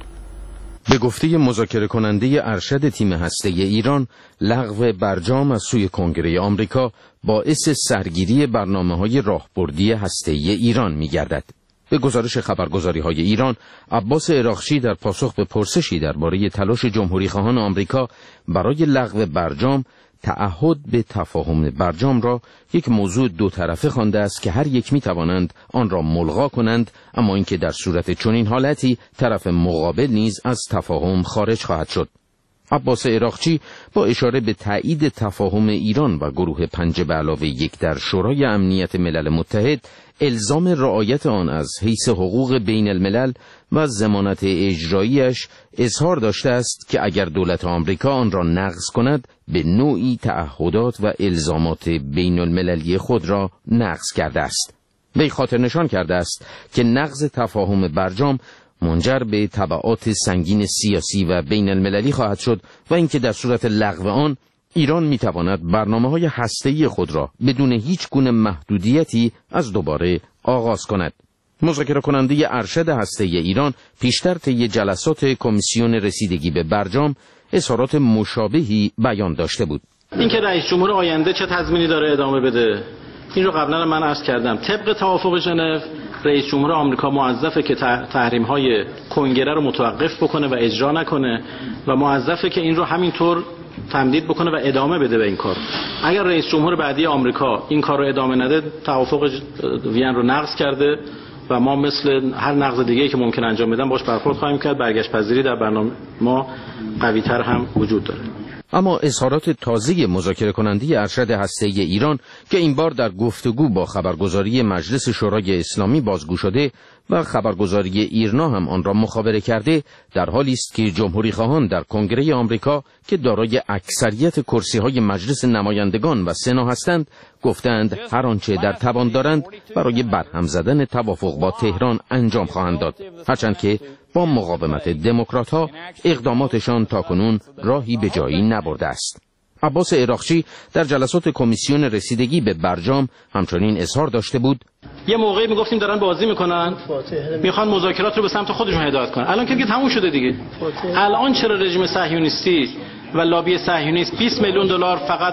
به گفته مذاکره کننده ارشد تیم هسته‌ای ایران، لغو برجام از سوی کنگره آمریکا باعث سرگیری برنامه‌های راهبردی هسته‌ای ایران می‌گردد. به گزارش خبرگزاری‌های ایران، عباس عراقچی در پاسخ به پرسشی درباره تلاش جمهوری‌خواهان آمریکا برای لغو برجام، تعهد به تفاهم برجام را یک موضوع دو طرفه خوانده است که هر یک می‌توانند آن را ملغا کنند، اما اینکه در صورت چنین حالتی طرف مقابل نیز از تفاهم خارج خواهد شد. عباس عراقچی با اشاره به تایید تفاهم ایران و گروه 5+1 در شورای امنیت ملل متحد، الزام رعایت آن از حیث حقوق بین الملل و ضمانت اجراییش، اظهار داشته است که اگر دولت آمریکا آن را نقض کند به نوعی تعهدات و الزامات بین المللی خود را نقض کرده است. وی خاطر نشان کرده است که نقض تفاهم برجام منجر به تبعات سنگین سیاسی و بین المللی خواهد شد و اینکه در صورت لغو آن ایران میتواند برنامه‌های هسته‌ای خود را بدون هیچ گونه محدودیتی از دوباره آغاز کند. مذاکره کننده ارشد هسته‌ای ایران پیشتر طی جلسات کمیسیون رسیدگی به برجام اظهارات مشابهی بیان داشته بود. اینکه رئیس جمهور آینده چه تضمینی داره ادامه بده، این رو قبلا من عرض کردم. طبق توافق ژنو رئیس جمهور آمریکا موظفه که تحریم‌های کنگره رو متوقف بکنه و اجرا نکنه و موظفه که این رو همینطور تمدید بکنه و ادامه بده به این کار. اگر رئیس جمهور بعدی آمریکا این کار رو ادامه نده، توافق وین رو نقض کرده و ما مثل هر نقض دیگه‌ای که ممکن انجام بدن باش برخورد خواهیم کرد. برگشت پذیری در برنامه ما قوی‌تر هم وجود داره. اما اظهارات تازه مذاکره کننده ارشد هسته‌ای ایران که این بار در گفتگو با خبرگزاری مجلس شورای اسلامی بازگو شده و خبرگزاری ایرنا هم آن را مخابره کرده، در حالی است که جمهوری خواهان در کنگره آمریکا که دارای اکثریت کرسی‌های مجلس نمایندگان و سنا هستند، گفتند هر آنچه در توان دارند برای برهم زدن توافق با تهران انجام خواهند داد، هرچند که با مقاومت دموکرات‌ها اقداماتشان تاکنون راهی به جایی نبرده است. عباس عراقچی در جلسات کمیسیون رسیدگی به برجام همچنین اظهار داشته بود: یه موقعی میگفتیم دارن بازی میکنن، میخوان مذاکرات رو به سمت خودشون هدایت کنن. الان که دیگه تموم شده دیگه. الان چرا رژیم صهیونیستی و لابی صهیونیست 20 میلیون دلار فقط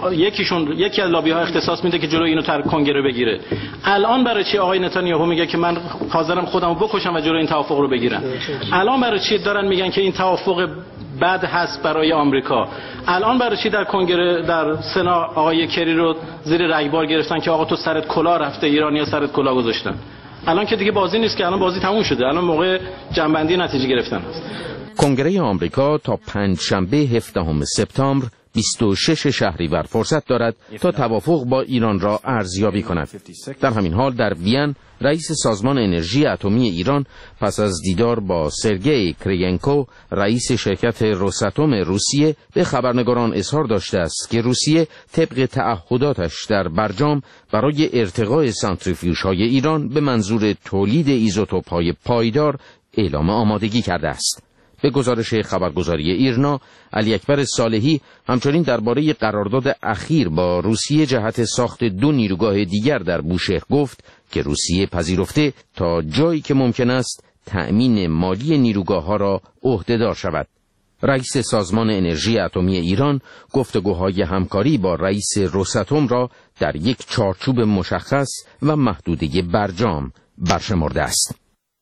یکی از لابی ها اختصاص میده که جلوی اینو تر کنگره بگیره؟ الان برای چی آقای نتانیاهو میگه که من حاضرم خودمو بکشم و جلوی این توافق رو بگیرم؟ الان برای چی دارن میگن که این توافق بد هست برای آمریکا؟ الان برای چی در کنگره در سنا آقای کری رو زیر رگبار گرفتن که آقا تو سرت کلاه رفته، ایرانی‌ها سرت کلاه گذاشتن؟ الان که دیگه بازی نیست، که الان بازی تموم شده. الان موقع جنبندی نتیجه گرفتن است. کنگره آمریکا تا پنجشنبه 17 سپتامبر 26 شهریور فرصت دارد تا توافق با ایران را ارزیابی کند. در همین حال در وین رئیس سازمان انرژی اتمی ایران پس از دیدار با سرگئی کرینکو رئیس شرکت روساتوم روسیه به خبرنگاران اظهار داشته است که روسیه طبق تعهداتش در برجام برای ارتقاء سانتریفیوژهای ایران به منظور تولید ایزوتوپ‌های پایدار اعلام آمادگی کرده است. به گزارش خبرگزاری ایرنا، علی اکبر صالحی همچنین درباره قرارداد اخیر با روسیه جهت ساخت 2 نیروگاه دیگر در بوشهر گفت که روسیه پذیرفته تا جایی که ممکن است تأمین مالی نیروگاه‌ها را عهده‌دار شود. رئیس سازمان انرژی اتمی ایران گفتگوهای همکاری با رئیس روساتوم را در یک چارچوب مشخص و محدوده برجام برشمرده است.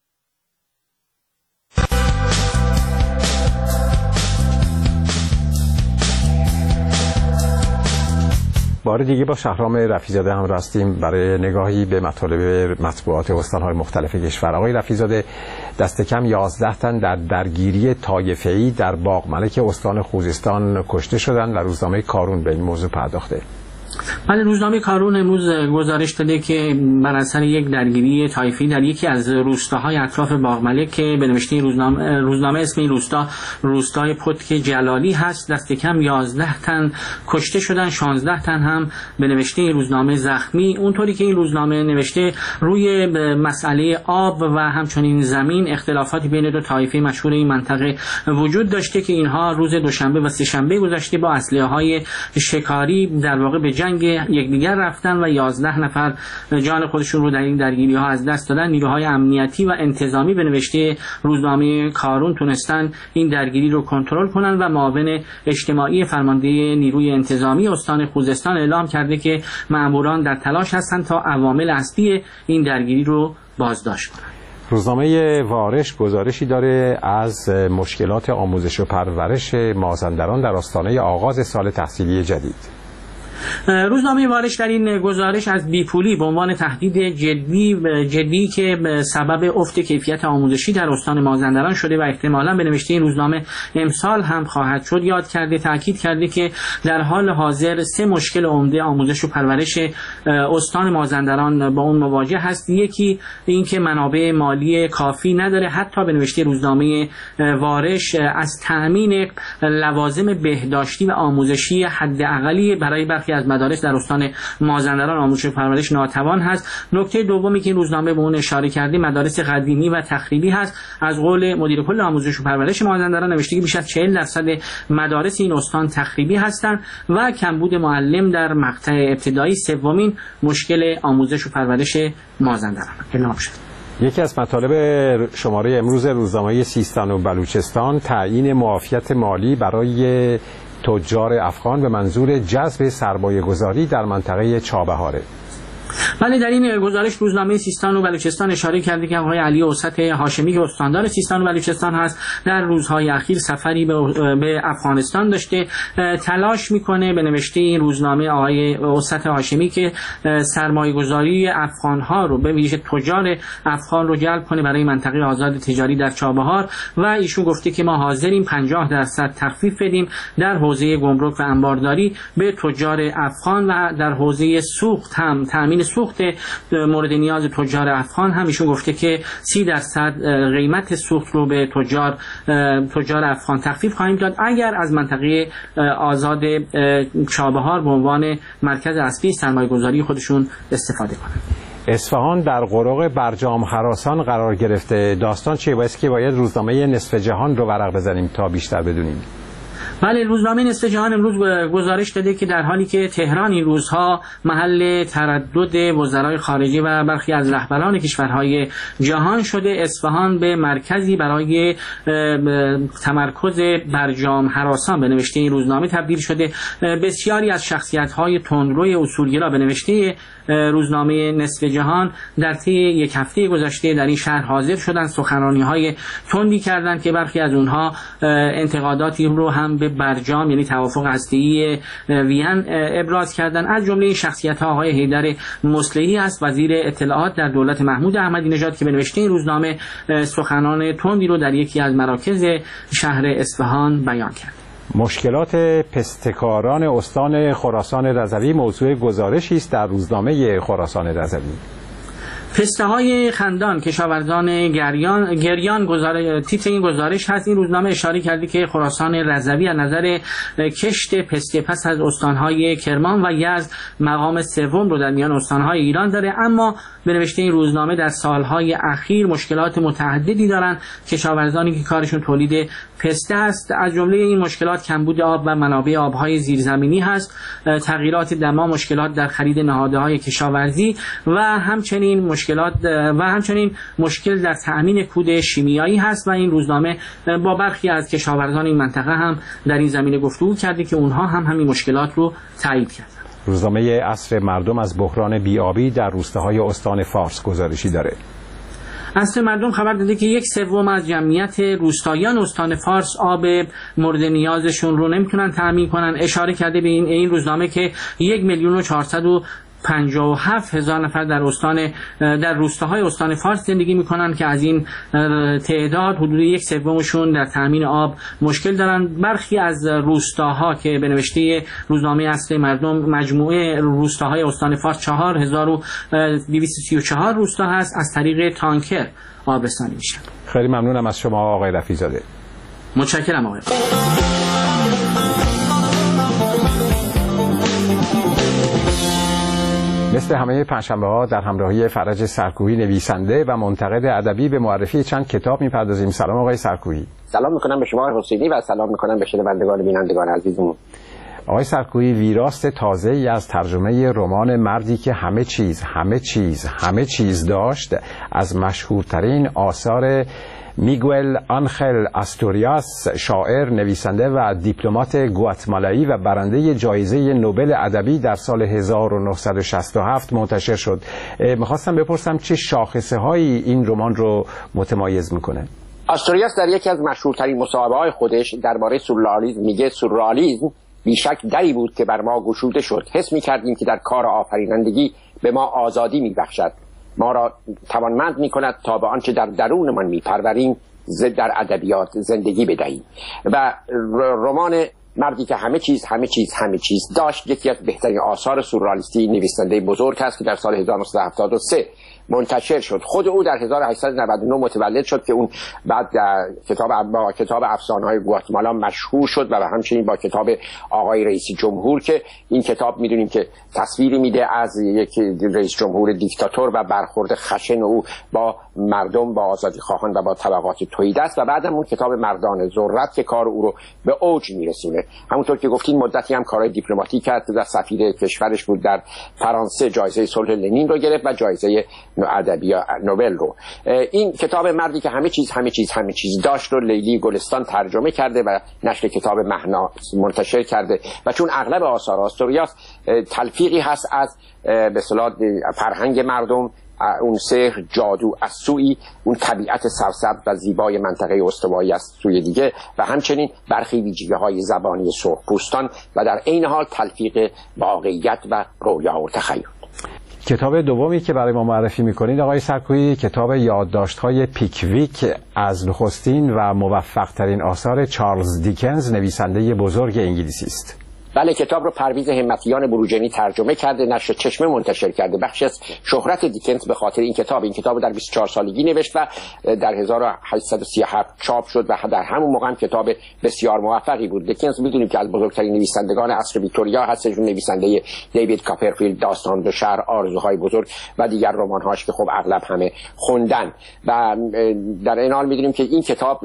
بار دیگه با شهرام رفیع‌زاده هم هستیم برای نگاهی به مطالب مطبوعات استان‌های مختلف کشور. آقای رفیع‌زاده، دست کم 11 تن در درگیری طایفه‌ای در باغملک استان خوزستان کشته شدند و روزنامه کارون به این موضوع پرداخته. بله، روزنامه کارون امروز گزارش داده که بر اثر یک درگیری طایفی در یکی از روستاهای اطراف باغملک که به نوشته روزنامه اسم این روستای پتک جلالی هست، دست کم 11 تن کشته شدن، 16 تن هم به نوشته روزنامه زخمی. اونطوری که این روزنامه نوشته روی مسئله آب و همچنین زمین اختلافاتی بین دو طایفه مشهور این منطقه وجود داشته که اینها روز دوشنبه و سه‌شنبه گذشته با اسلحه‌های شکاری در واقع به جنگ یکدیگر رفتن و 11 نفر جان خودشون رو در این درگیری ها از دست دادن. نیروهای امنیتی و انتظامی به نوشته روزنامه کارون تونستن این درگیری رو کنترل کنن و معاون اجتماعی فرمانده نیروی انتظامی استان خوزستان اعلام کرده که مأموران در تلاش هستند تا عوامل اصلی این درگیری رو بازداشت کنند. روزنامه وارش گزارشی داره از مشکلات آموزش و پرورش مازندران در آستانه آغاز سال تحصیلی جدید. روزنامه وارش در این گزارش از بیپولی به عنوان تهدید جدی که سبب افت کیفیت آموزشی در استان مازندران شده و احتمالاً به نوشته این روزنامه امسال هم خواهد شد یاد کرده، تاکید کرده که در حال حاضر 3 مشکل عمده آموزش و پرورش استان مازندران با اون مواجه هست. یکی اینکه منابع مالی کافی نداره، حتی به نوشته روزنامه وارش از تأمین لوازم بهداشتی و آموزشی حداقلی برای برخی از مدارس در استان مازندران آموزش و پرورش ناتوان هست. نکته دومی که این روزنامه به اون اشاره کرده مدارس قدیمی و تخریبی هست. از قول مدیر کل آموزش و پرورش مازندران نوشته که بیش از 40% مدارس این استان تخریبی هستند و کمبود معلم در مقطع ابتدایی. سومین مشکل آموزش و پرورش مازندران اعلام شد. یکی از مطالب شماره امروز روزنامه سیستان و بلوچستان تعیین معافیت مالی برای تجار افغان به منظور جذب سرمایه‌گذاری در منطقه چابهاره. ولی در این گزارش روزنامه سیستان و بلوچستان اشاره کرده که آقای علی اوسط هاشمی که استاندار سیستان و بلوچستان هست در روزهای اخیر سفری به افغانستان داشته، تلاش میکنه به نوشته این روزنامه آقای اوسط هاشمی که سرمایه‌گذاری افغان‌ها رو به ویژه تجار افغان رو جلب کنه برای منطقه آزاد تجاری در چابهار و ایشون گفته که ما حاضریم 50% تخفیف بدیم در حوزه گمرک و انبارداری به تجار افغان و در حوزه سوخت هم تامین سوخت مورد نیاز تجار افغان هم ایشون گفته که 30% قیمت سوخت رو به تجار افغان تخفیف خواهیم داد اگر از منطقه آزاد چابهار به عنوان مرکز اصلی سرمایه‌گذاری خودشون استفاده کنند. اصفهان در قرق برجام هراسان قرار گرفته. داستان چیه؟ باید روزنامه نصف جهان رو ورق بزنیم تا بیشتر بدونیم. بله، روزنامه نصف جهان امروز گزارش داده که در حالی که تهران این روزها محل تردد وزرای خارجه و برخی از رهبران کشورهای جهان شده، اصفهان به مرکزی برای تمرکز برجام هراسان به نوشته این روزنامه تبدیل شده. بسیاری از شخصیت‌های تندروی اصولگرا به نوشته روزنامه نصف جهان در طی یک هفته گذشته در این شهر حاضر شدند، سخنرانی‌های تندی کردند که برخی از اونها انتقاداتی رو هم به برجام یعنی توافق هسته‌ای وین ابراز کردند. از جمله این شخصیت‌ها آقای حیدر مصلحی است، وزیر اطلاعات در دولت محمود احمدی نژاد که به نوشته این روزنامه سخنان تندی رو در یکی از مراکز شهر اصفهان بیان کرد. مشکلات پستکاران استان خراسان رضوی موضوع گزارشی است در روزنامه خراسان رضوی. پسته های خندان کشاورزان گریان تیتر این گزارش هست. این روزنامه اشاره کرده که خراسان رضوی از نظر کشت پسته پس از استانهای کرمان و یزد مقام سوم رو در میان استانهای ایران داره، اما به نوشته این روزنامه در سالهای اخیر مشکلات متعددی دارن کشاورزانی که کارشون تولید پسته است. از جمله این مشکلات کمبود آب و منابع آبهای زیرزمینی هست، تغییرات دما، مشکلات در خرید نهادهای کشاورزی و همچنین مشکل در تأمین کود شیمیایی هست و این روزنامه با برخی از کشاورزان این منطقه هم در این زمینه گفتگو کرده که اونها هم همین مشکلات رو تایید کردن. روزنامه عصر مردم از بحران بی‌آبی در روستاهای استان فارس گزارشی داره. عصر مردم خبر داده که 1/3 از جمعیت روستاییان استان فارس آب مورد نیازشون رو نمیتونن تأمین کنن. اشاره کرده به این روزنامه که 1,457,000 نفر در روستاهای استان فارس زندگی میکنن که از این تعداد حدود 1/3 در تامین آب مشکل دارن. برخی از روستاها که به نوشته روزنامه عصر مردم مجموعه روستاهای استان فارس 4,234 روستا هست، از طریق تانکر آب رسانی میشن. خیلی ممنونم از شما آقای رفیع‌زاده. متشکرم آقای. مثل همه پنجشنبه‌ها در همراهی فرج سرکویی نویسنده و منتقد ادبی به معرفی چند کتاب می‌پردازیم. سلام آقای سرکویی. سلام می‌کنم به شما حسینی و سلام می‌کنم به شنوندگان و بینندگان عزیزمون. آقای سرکویی، ویراست تازه‌ای از ترجمه رمان مردی که همه چیز داشت از مشهورترین آثار میگوئل آنخل آستوریاس، شاعر، نویسنده و دیپلمات گواتمالایی و برنده جایزه نوبل ادبی در سال 1967 منتشر شد. میخواستم بپرسم چه شاخصه‌هایی این رمان رو متمایز میکنه؟ آستوریاس در یکی از مشهورترین مصاحبه‌های خودش درباره سورئالیسم میگه سورئالیسم بیشک دری بود که بر ما گشوده شد. حس می‌کردیم که در کار آفرینندگی به ما آزادی می‌بخشد، ما را توانمند می‌کند تا به آنچه در درونمان می‌پروریم در ادبیات زندگی بدهیم. و رمان مردی که همه چیز داشت یکی از بهترین آثار سورئالیستی نویسنده بزرگ است که در سال 1973 منتشر شد. خود او در 1899 متولد شد که اون بعد با کتاب افسانه‌های گواتمالا مشهور شد و همچنین با کتاب آقای رئیس جمهور که این کتاب میدونیم که تصویری میده از یک رئیس جمهور دیکتاتور و برخورد خشن او با مردم، با آزادی خواهان و با طبقات توییده است. و بعدم اون کتاب مردان ذرت که کار او رو به اوج میرسونه. همونطور که گفتین مدتی هم کارهای دیپلماتیک کرد و سفیر کشورش بود در فرانسه، جایزه صلح لنین رو گرفت و جایزه ادبی نوبل رو. این کتاب مردی که همه چیز داشت رو لیلی گلستان ترجمه کرده و نشر کتاب مهنا منتشر کرده و چون اغلب آثار آستوریاس تلفیقی هست از به اصطلاح فرهنگ مردم، اون سحر، جادو از سوی، اون طبیعت سرسبز و زیبای منطقه استوایی از سوی دیگه و همچنین برخی ویژگی‌های زبانی سرخپوستان و در عین حال تلفیق واقعیت و رویا و تخیل. کتاب دومی که برای ما معرفی می‌کنید آقای سرکویی کتاب یادداشت‌های پیکویک از نخستین و موفق‌ترین آثار چارلز دیکنز، نویسنده بزرگ انگلیسی است. بله، کتاب رو پرویز همتیان بروجردی ترجمه کرده، نشر چشمه منتشر کرده. بخشی از شهرت دیکنز به خاطر این کتاب رو در 24 سالگی نوشت و در 1837 چاپ شد و در همون موقع هم کتاب بسیار موفقی بود. دیکنز می‌دونیم که از بزرگترین نویسندگان عصر ویکتوریا هستش، نویسنده دیوید کاپرفیلد، داستان دو شهر، آرزوهای بزرگ و دیگر رمان‌هاش که خب اغلب همه خوندن. و در این حال می‌دونیم که این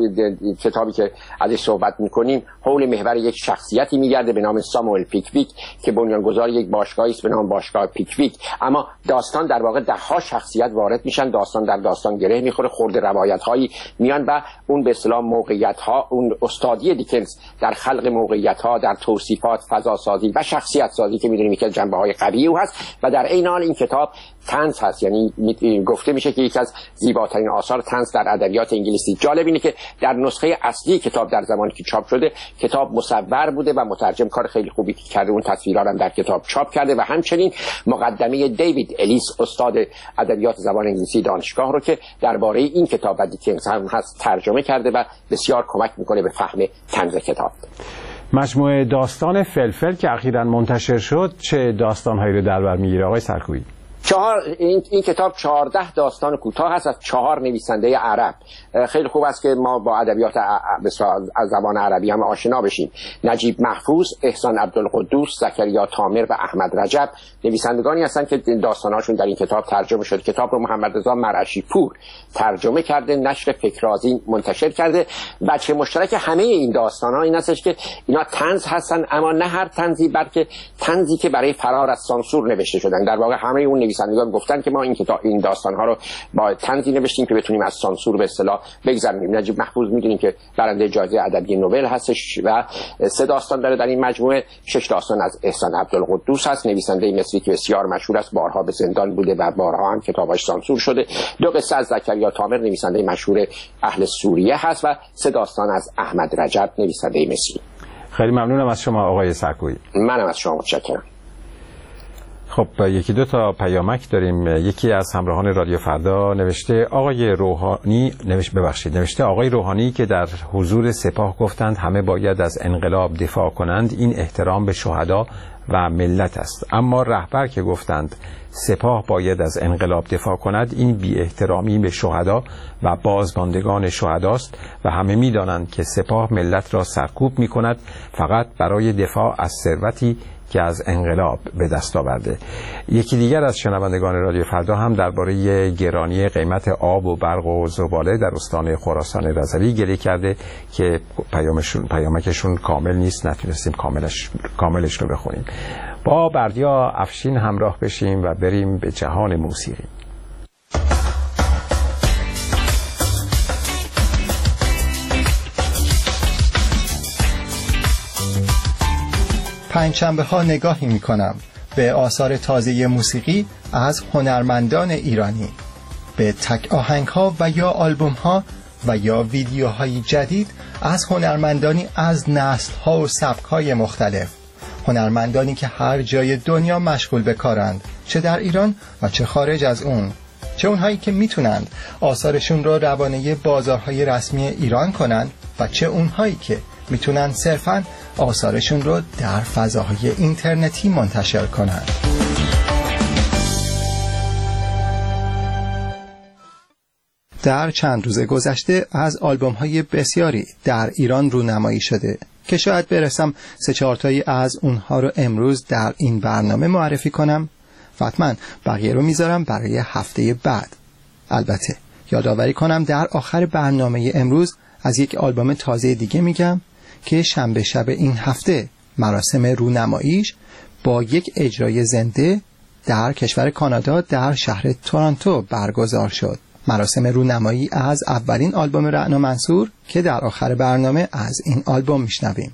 کتابی که ازش صحبت می‌کنیم حول محور یک شخصیتی می‌گرده به نام ساموئل پیکویک که بنیانگذار یک باشگاهی است به نام باشگاه پیکویک. اما داستان در واقع ده‌ها شخصیت وارد میشن، داستان در داستان گره میخوره، خورده روایت‌هایی میان و اون به اصطلاح موقعیت‌ها، اون استادی دیکنز در خلق موقعیت‌ها، در توصیفات، فضاسازی و شخصیت سازی که می‌دونیم که جنبه‌های قوی او هست و در عین حال این کتاب طنز هست، یعنی گفته میشه که یکی از زیباترین آثار طنز در ادبیات انگلیسی. جالب اینه که در نسخه اصلی کتاب در زمانی که چاپ شده کتاب مصور بوده و مترجم کار خیلی خوبی کرده، اون تصویرها هم در کتاب چاپ کرده و همچنین مقدمه دیوید الیس استاد ادبیات زبان انگلیسی دانشگاه رو که درباره این کتاب و دیکنز هم هست ترجمه کرده و بسیار کمک میکنه به فهم طنز کتاب. مجموعه داستان فلفل که اخیراً منتشر شد چه داستان‌هایی رو در بر میگیره آقای سرکویی؟ این کتاب 14 داستان کوتاه هست از 4 نویسنده عرب. خیلی خوب است که ما با ادبیات از زبان عربی هم آشنا بشیم. نجیب محفوظ، احسان عبدالقدوس، زکریا تامر و احمد رجب نویسندگانی هستند که داستاناشون در این کتاب ترجمه شد. کتاب رو محمد رضا مرعشی پور ترجمه کرده، نشر فکرآذین منتشر کرده. بچه مشترک همه این داستان‌ها این هستش که اینا طنز هستن، اما نه هر طنزی بلکه طنزی که برای فرار از سانسور نوشته شدن. در واقع همه اون نویسندگان گفتن که ما این داستان‌ها رو با طنزی نوشتیم که بتونیم از سانسور به اصطلاح بگذریم. نجیب محفوظ می‌دونیم که برنده جایزه ادبی نوبل هستش و 3 داستان داره در این مجموعه. 6 داستان از احسان عبدالقدوس هست، نویسنده مصری که بسیار مشهور است، بارها به زندان بوده و بارها هم کتاباش سانسور شده. 2 قصه از زکریا تامر نویسنده مشهور اهل سوریه هست و 3 داستان از احمد رجب نویسنده مصری. خیلی ممنونم از شما آقای سرکویی. منم از شما متشکرم. خب یکی دو تا پیامک داریم. یکی از همراهان رادیو فردا نوشته آقای روحانی که در حضور سپاه گفتند همه باید از انقلاب دفاع کنند، این احترام به شهدا و ملت است. اما رهبر که گفتند سپاه باید از انقلاب دفاع کند، این بی احترامی به شهدا و بازماندگان شهداست و همه می‌دانند که سپاه ملت را سرکوب می‌کند فقط برای دفاع از ثروتی که از انقلاب به دست آورده. یکی دیگر از شنوندگان رادیو فردا هم درباره گرانی قیمت آب و برق و زباله در استان خراسان رضوی گله کرده که پیامکشون کامل نیست، نتونستیم کاملش رو بخونیم. با بردیا افشین همراه بشیم و بریم به جهان موسیقی. پنجشنبه ها نگاهی می کنم به آثار تازه موسیقی از هنرمندان ایرانی، به تک آهنگ ها و یا آلبوم ها و یا ویدیوهای جدید از هنرمندانی از نسل ها و سبک های مختلف. هنرمندانی که هر جای دنیا مشغول به کارند، چه در ایران و چه خارج از اون، چه اونهایی که میتونند آثارشون رو روانه بازارهای رسمی ایران کنند و چه اونهایی که میتونن صرفاً آثارشون رو در فضاهای اینترنتی منتشر کنند. در چند روز گذشته از آلبوم‌های بسیاری در ایران رونمایی شده که شاید برسم 3-4 تایی از اونها رو امروز در این برنامه معرفی کنم و حتما بقیه رو میذارم برای هفته بعد. البته یادآوری کنم در آخر برنامه امروز از یک آلبوم تازه دیگه میگم که شنبه شب این هفته مراسم رونماییش با یک اجرای زنده در کشور کانادا در شهر تورنتو برگزار شد. مراسم رونمایی از اولین آلبوم رعنا منصور که در آخر برنامه از این آلبوم میشنویم.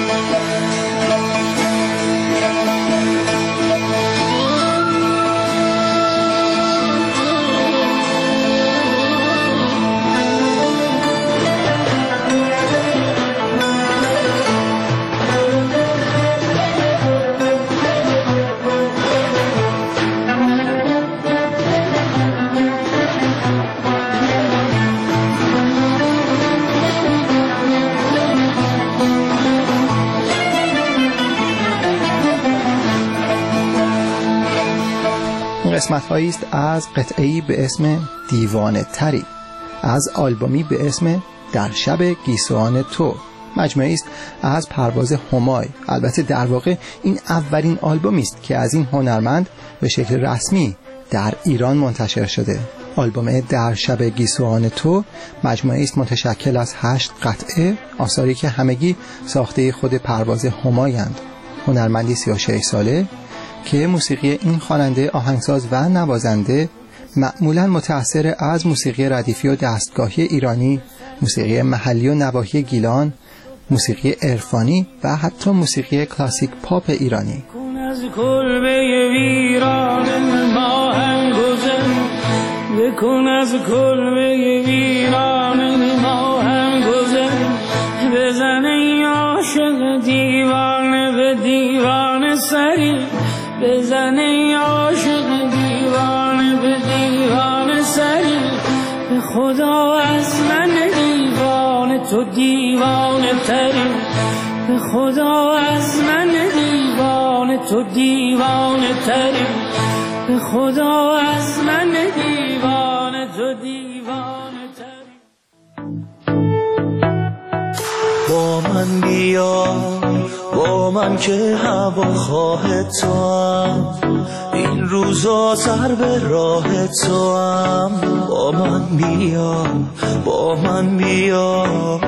قسمت هایی است از قطعه‌ای به اسم دیوانه تری، از آلبومی به اسم در شب گیسوان تو، مجموعه‌ای است از پرواز همای. البته در واقع این اولین آلبومی است که از این هنرمند به شکل رسمی در ایران منتشر شده. آلبوم در شب گیسوان تو مجموعه‌ای است متشکل از 8 قطعه، آثاری که همگی ساخته خود پرواز همایند، هنرمندی 36 ساله که موسیقی این خواننده، آهنگساز و نوازنده معمولاً متأثر از موسیقی ردیفی و دستگاهی ایرانی، موسیقی محلی و نواحی گیلان، موسیقی عرفانی و حتی موسیقی کلاسیک پاپ ایرانی. از کلبه ویران ما هم گذر بکن، از کلبه ویران ما هم گذر بزن ای عاشق دیوانه به دیوانه سری، بزن ای عاشق دیوانه به دیوانه سری، به خدا از من دیوانه تو دیوانه تری، به خدا از من دیوانه تو دیوانه تری، به خدا از من دیوانه تو دیوانه تری. با من بیا، با من که هواخواه تو هم، این روزا سر به راه تو هم. با من بیا، با من بیا،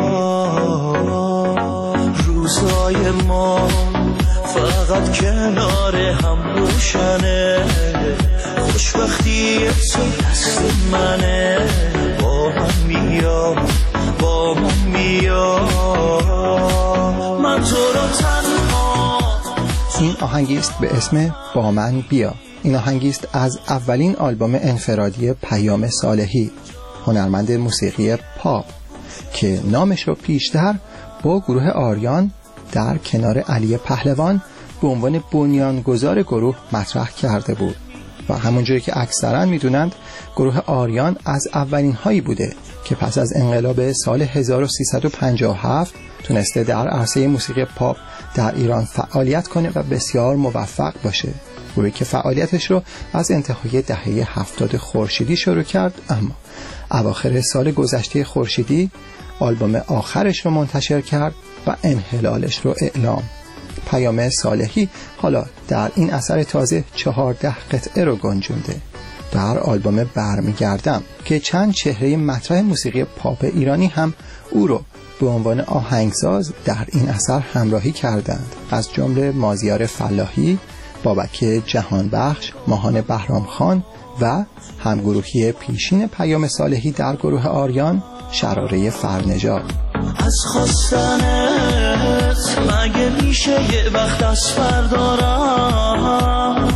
روزای ما فقط کنار هم روشنه، خوشبختی تو دست منه. با من بیا، با من بیا، من تو رو تنها. این آهنگی است به اسم با من بیا. این آهنگی است از اولین آلبوم انفرادی پیام صالحی، هنرمند موسیقی پاپ که نامش رو پیشتر با گروه آریان در کنار علی پهلوان به عنوان بنیانگذار گروه مطرح کرده بود و همونجوری که اکثرا میدونند گروه آریان از اولین هایی بوده که پس از انقلاب سال 1357 تونسته در عرصه موسیقی پاپ در ایران فعالیت کنه و بسیار موفق باشه. گروهی که فعالیتش رو از انتهای دهه 70 خورشیدی شروع کرد، اما اواخر سال گذشته خورشیدی آلبوم آخرش رو منتشر کرد و انحلالش رو اعلام. پیام صالحی حالا در این اثر تازه 14 قطعه رو گنجونده. در آلبوم برمیگردم که چند چهره مطرح موسیقی پاپ ایرانی هم او رو به عنوان آهنگساز در این اثر همراهی کردند، از جمله مازیار فلاحی، بابک جهانبخش، ماهان بهرامخان و همگروهی پیشین پیام صالحی در گروه آریان، شراره فرنژاد. از خواستنت مگه میشه یه وقت از بردارم،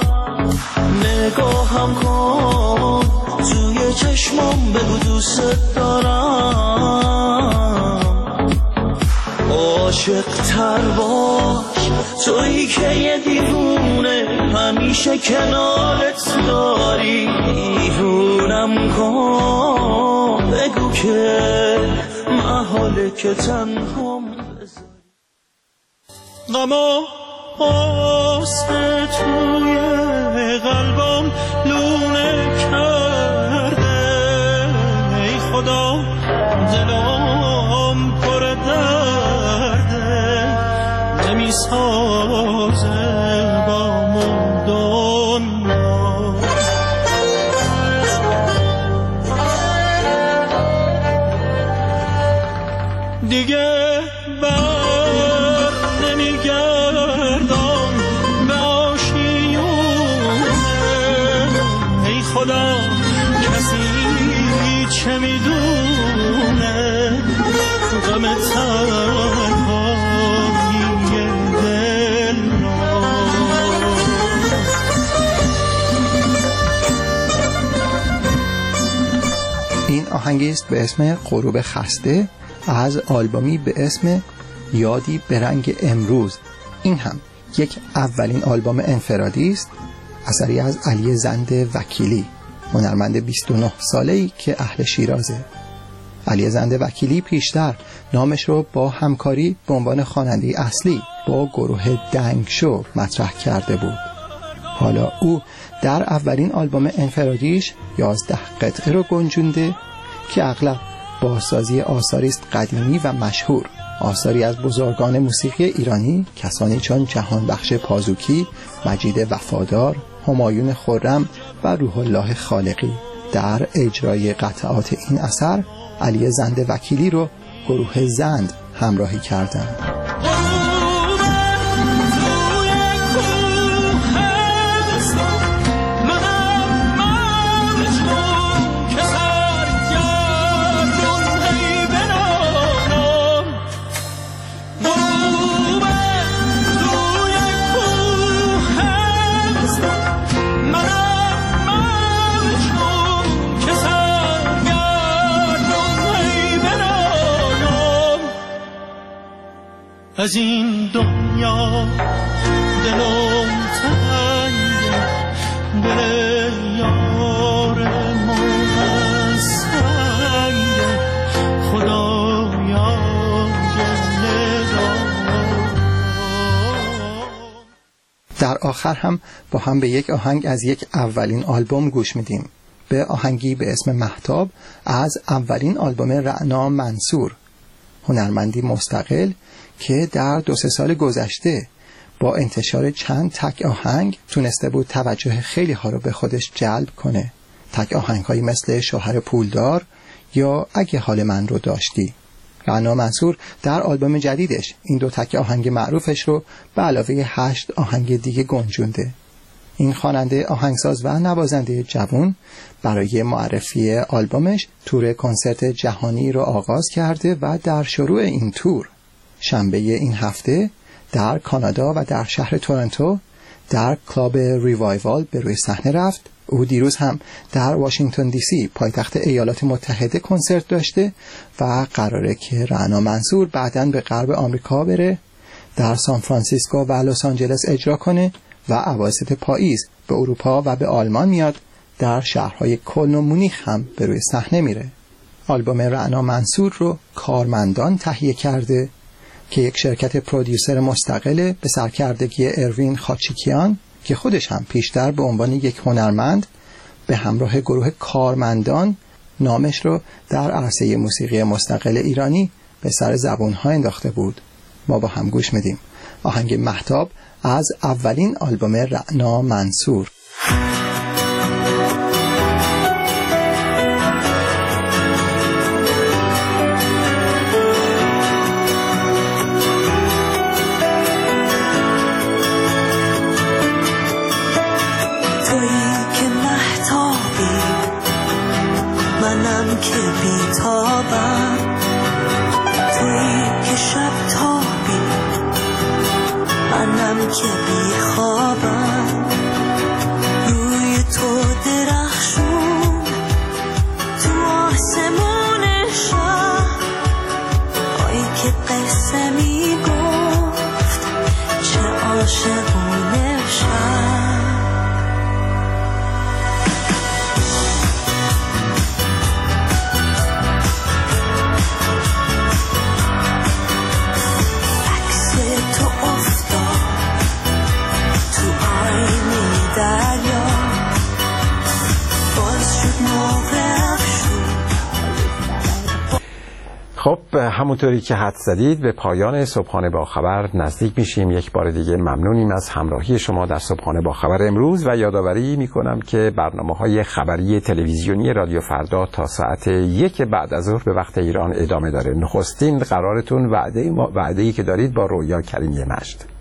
نگاهم کن توی چشمام بگو دوست دارم، عاشق تر باش تویی که یه دیوونه همیشه کنارت داری. دیوونم کن بگو که محاله که تنهام غما آسه توی قلبم لونه کرده. ای خدا دلم پر درده نمیسازه با دنیا. دیگه بر نمیگردم به آشیونه. ای خدا کسی چه میدونه غم تنهایی دل را. این آهنگی است به اسم غروب خسته از آلبومی به اسم یادی به رنگ امروز. این هم یک اولین آلبوم انفرادی است، اثری از علی زند وکیلی، هنرمند 29 ساله‌ای که اهل شیرازه. علی زند وکیلی پیشتر نامش رو با همکاری به عنوان خواننده اصلی با گروه دنگ شو مطرح کرده بود. حالا او در اولین آلبوم انفرادیش 11 قطعه رو گنجونده که اغلب بازسازی آثاری است قدیمی و مشهور، آثاری از بزرگان موسیقی ایرانی، کسانی چون جهانبخش پازوکی، مجید وفادار، همایون خرم و روح الله خالقی. در اجرای قطعات این اثر علی زند وکیلی رو گروه زند همراهی کردند. از این دنیا دلم تنگه، دل یار من سنگه، خدایا گله دار. در آخر هم با هم به یک آهنگ از یک اولین آلبوم گوش میدیم، به آهنگی به اسم مهتاب از اولین آلبوم رعنا منصور، هنرمندی مستقل که در 2-3 سال گذشته با انتشار چند تک آهنگ تونسته بود توجه خیلی ها رو به خودش جلب کنه. تک آهنگ هایی مثل شوهر پولدار یا اگه حال من رو داشتی. رعنا منصور در آلبوم جدیدش این 2 تک آهنگ معروفش رو به علاوه 8 آهنگ دیگه گنجونده. این خواننده، آهنگساز و نوازنده جوان برای معرفی آلبومش تور کنسرت جهانی رو آغاز کرده و در شروع این تور شنبه این هفته در کانادا و در شهر تورنتو در کلاب ریوایوال به روی صحنه رفت. او دیروز هم در واشنگتن دی سی پایتخت ایالات متحده کنسرت داشته و قراره که رعنا منصور بعداً به غرب آمریکا بره، در سان فرانسیسکو و لس آنجلس اجرا کنه و اواسط پاییز به اروپا و به آلمان میاد، در شهرهای کلن و مونیخ هم به روی صحنه میره. آلبوم رعنا منصور رو کارمندان تهیه کرده که یک شرکت پرودیوسر مستقل به سرکردگی اروین خاچیکیان که خودش هم پیشتر به عنوان یک هنرمند به همراه گروه کارمندان نامش رو در عرصه موسیقی مستقل ایرانی به سر زبون‌ها انداخته بود. ما با هم گوش میدیم آهنگ مهتاب از اولین آلبوم رعنا منصور. قصه می گفت خب همونطوری که حد زدید به پایان صبحانه با خبر نزدیک میشیم. یک بار دیگه ممنونیم از همراهی شما در صبحانه با خبر امروز و یادآوری میکنم که برنامه‌های خبری تلویزیونی رادیو فردا تا ساعت 1 بعد از ظهر به وقت ایران ادامه داره. نخستین قرارتون وعده‌ای که دارید با رویا کریمی مجد.